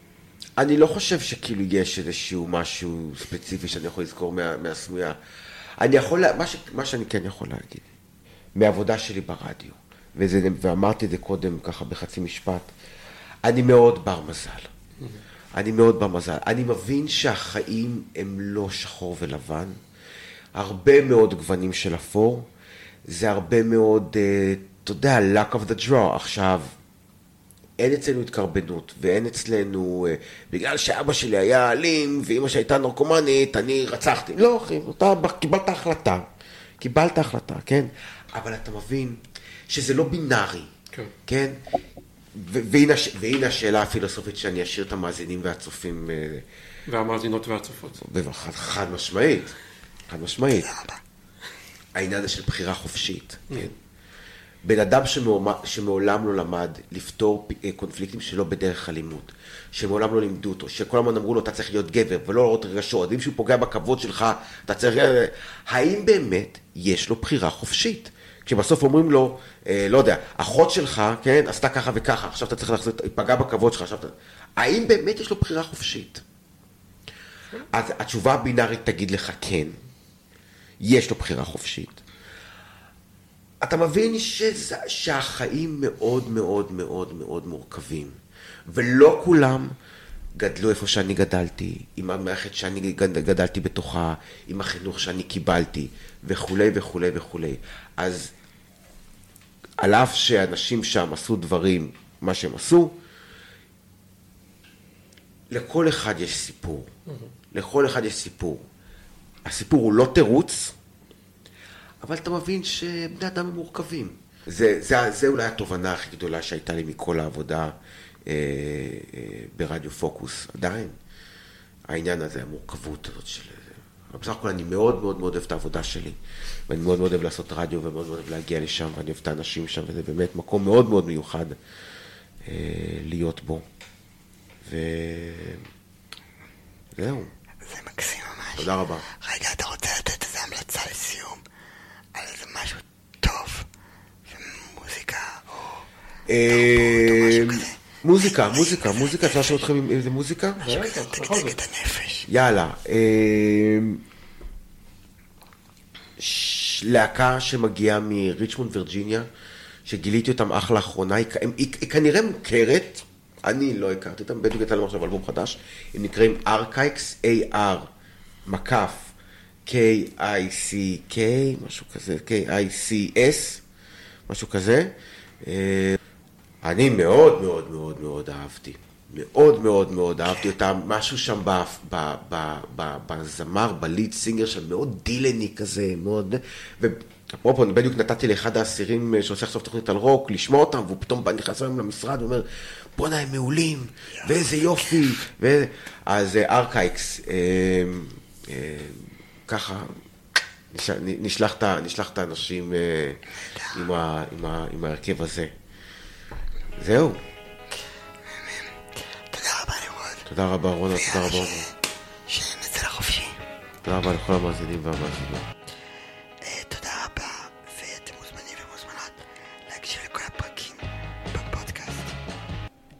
אני לא חושב שכאילו יש איזשהו משהו ספציפי שאני יכול לזכור מה, מהסמויה. אני יכול, מה, ש, מה שאני כן יכול להגיד, מעבודה שלי ברדיו, וזה, ואמרתי את זה קודם ככה בחצי משפט, אני מאוד בר מזל. Mm-hmm. אני מאוד בר מזל. אני מבין שהחיים הם לא שחור ולבן, הרבה מאוד גוונים של אפור, זה הרבה מאוד, אתה יודע, luck of the draw. עכשיו, אין אצלנו התקרבנות, ואין אצלנו, בגלל שאבא שלי היה אלים, ואמא שהייתה נרקומנית, אני רצחתי. לא, אחי, אתה קיבלת החלטה. קיבלת החלטה, כן? אבל אתה מבין שזה לא בינארי, כן? כן? והנה, והנה השאלה הפילוסופית שאני אשאיר את המאזינים והצופים. והמאזינות והצופות. חד, חד משמעית. חד משמעית. העניין הזה של בחירה חופשית, כן? בן אדם שמעולם לא למד לפתור קונפליקטים שלו בדרך אלימות, שמעולם לא לימדו אותו, שכל הזמן אמרו לו, אתה צריך להיות גבר ולא לראות רגשות, אם שהוא פוגע בכבוד שלך, אתה צריך... האם באמת יש לו בחירה חופשית? כשבסוף אומרים לו, לא יודע, אחות שלך, כן, עשתה ככה וככה, עכשיו אתה צריך להחזיר, פגע בכבוד שלך, עכשיו אתה... האם באמת יש לו בחירה חופשית? אז התשובה הבינארית תגיד לך כן, יש לו בחירה חופשית. אתה מבין שזה, שהחיים מאוד מאוד מאוד מאוד מורכבים, ולא כולם גדלו איפה שאני גדלתי, עם המערכת שאני גדלתי בתוכה, עם החינוך שאני קיבלתי, וכו' וכו' וכו'. אז על אף שאנשים שם עשו דברים, מה שהם עשו, לכל אחד יש סיפור. לכל אחד יש סיפור. הסיפור הוא לא תירוץ, אבל אתה מבין שבני אדם הם מורכבים. זה, זה, זה אולי התובנה הכי גדולה שהייתה לי מכל העבודה אה, אה, ברדיו פוקוס. עדיין, העניין הזה, המורכבות הזאת של... בסך הכל אני מאוד מאוד מאוד אוהב את העבודה שלי, ואני מאוד מאוד אוהב לעשות רדיו, ומאוד מאוד אוהב להגיע לשם, ואני אוהב את האנשים שם, וזה באמת מקום מאוד מאוד מיוחד אה, להיות בו. וזהו. זה מקסים ממש. תודה רבה. רגע, אתה רוצה לתת איזו המלצה לסיום? על איזה משהו טוב, ומוזיקה, או... מוזיקה, מוזיקה, מוזיקה, אפשר לשאול אתכם עם איזה מוזיקה? משהו כזה, תקדק את הנפש. יאללה. להקה שמגיעה מריצ'מונד וירג'יניה, שגיליתי אותם אך לאחרונה, היא כנראה מוכרת, אני לא הכרתי אותם, בדיוק יצא להם עכשיו אלבום חדש, הם נקראים ארקייקס, A-R, מקף, K I C K, משהו כזה, K I C S, משהו כזה. אני מאוד מאוד מאוד מאוד אהבתי, מאוד מאוד מאוד אהבתי אותם, משהו שם בזמר, בליד סינגר שם, מאוד דילני כזה, מאוד... ואפרופו, בדיוק נתתי לאחד האסירים שעושה עכשיו תוכנית על רוק, לשמוע אותם, והוא פתאום נכנס להם למשרד ואומר, בוא'נה, הם מעולים, ואיזה יופי, אז ארקייקס, ככה, נשלח את האנשים עם ההרכב הזה. זהו. תודה רבה נמרוד. תודה רבה רונה, תודה רבה רונה. שנצא לחופשי. תודה רבה לכל המאזינים והמאזינות.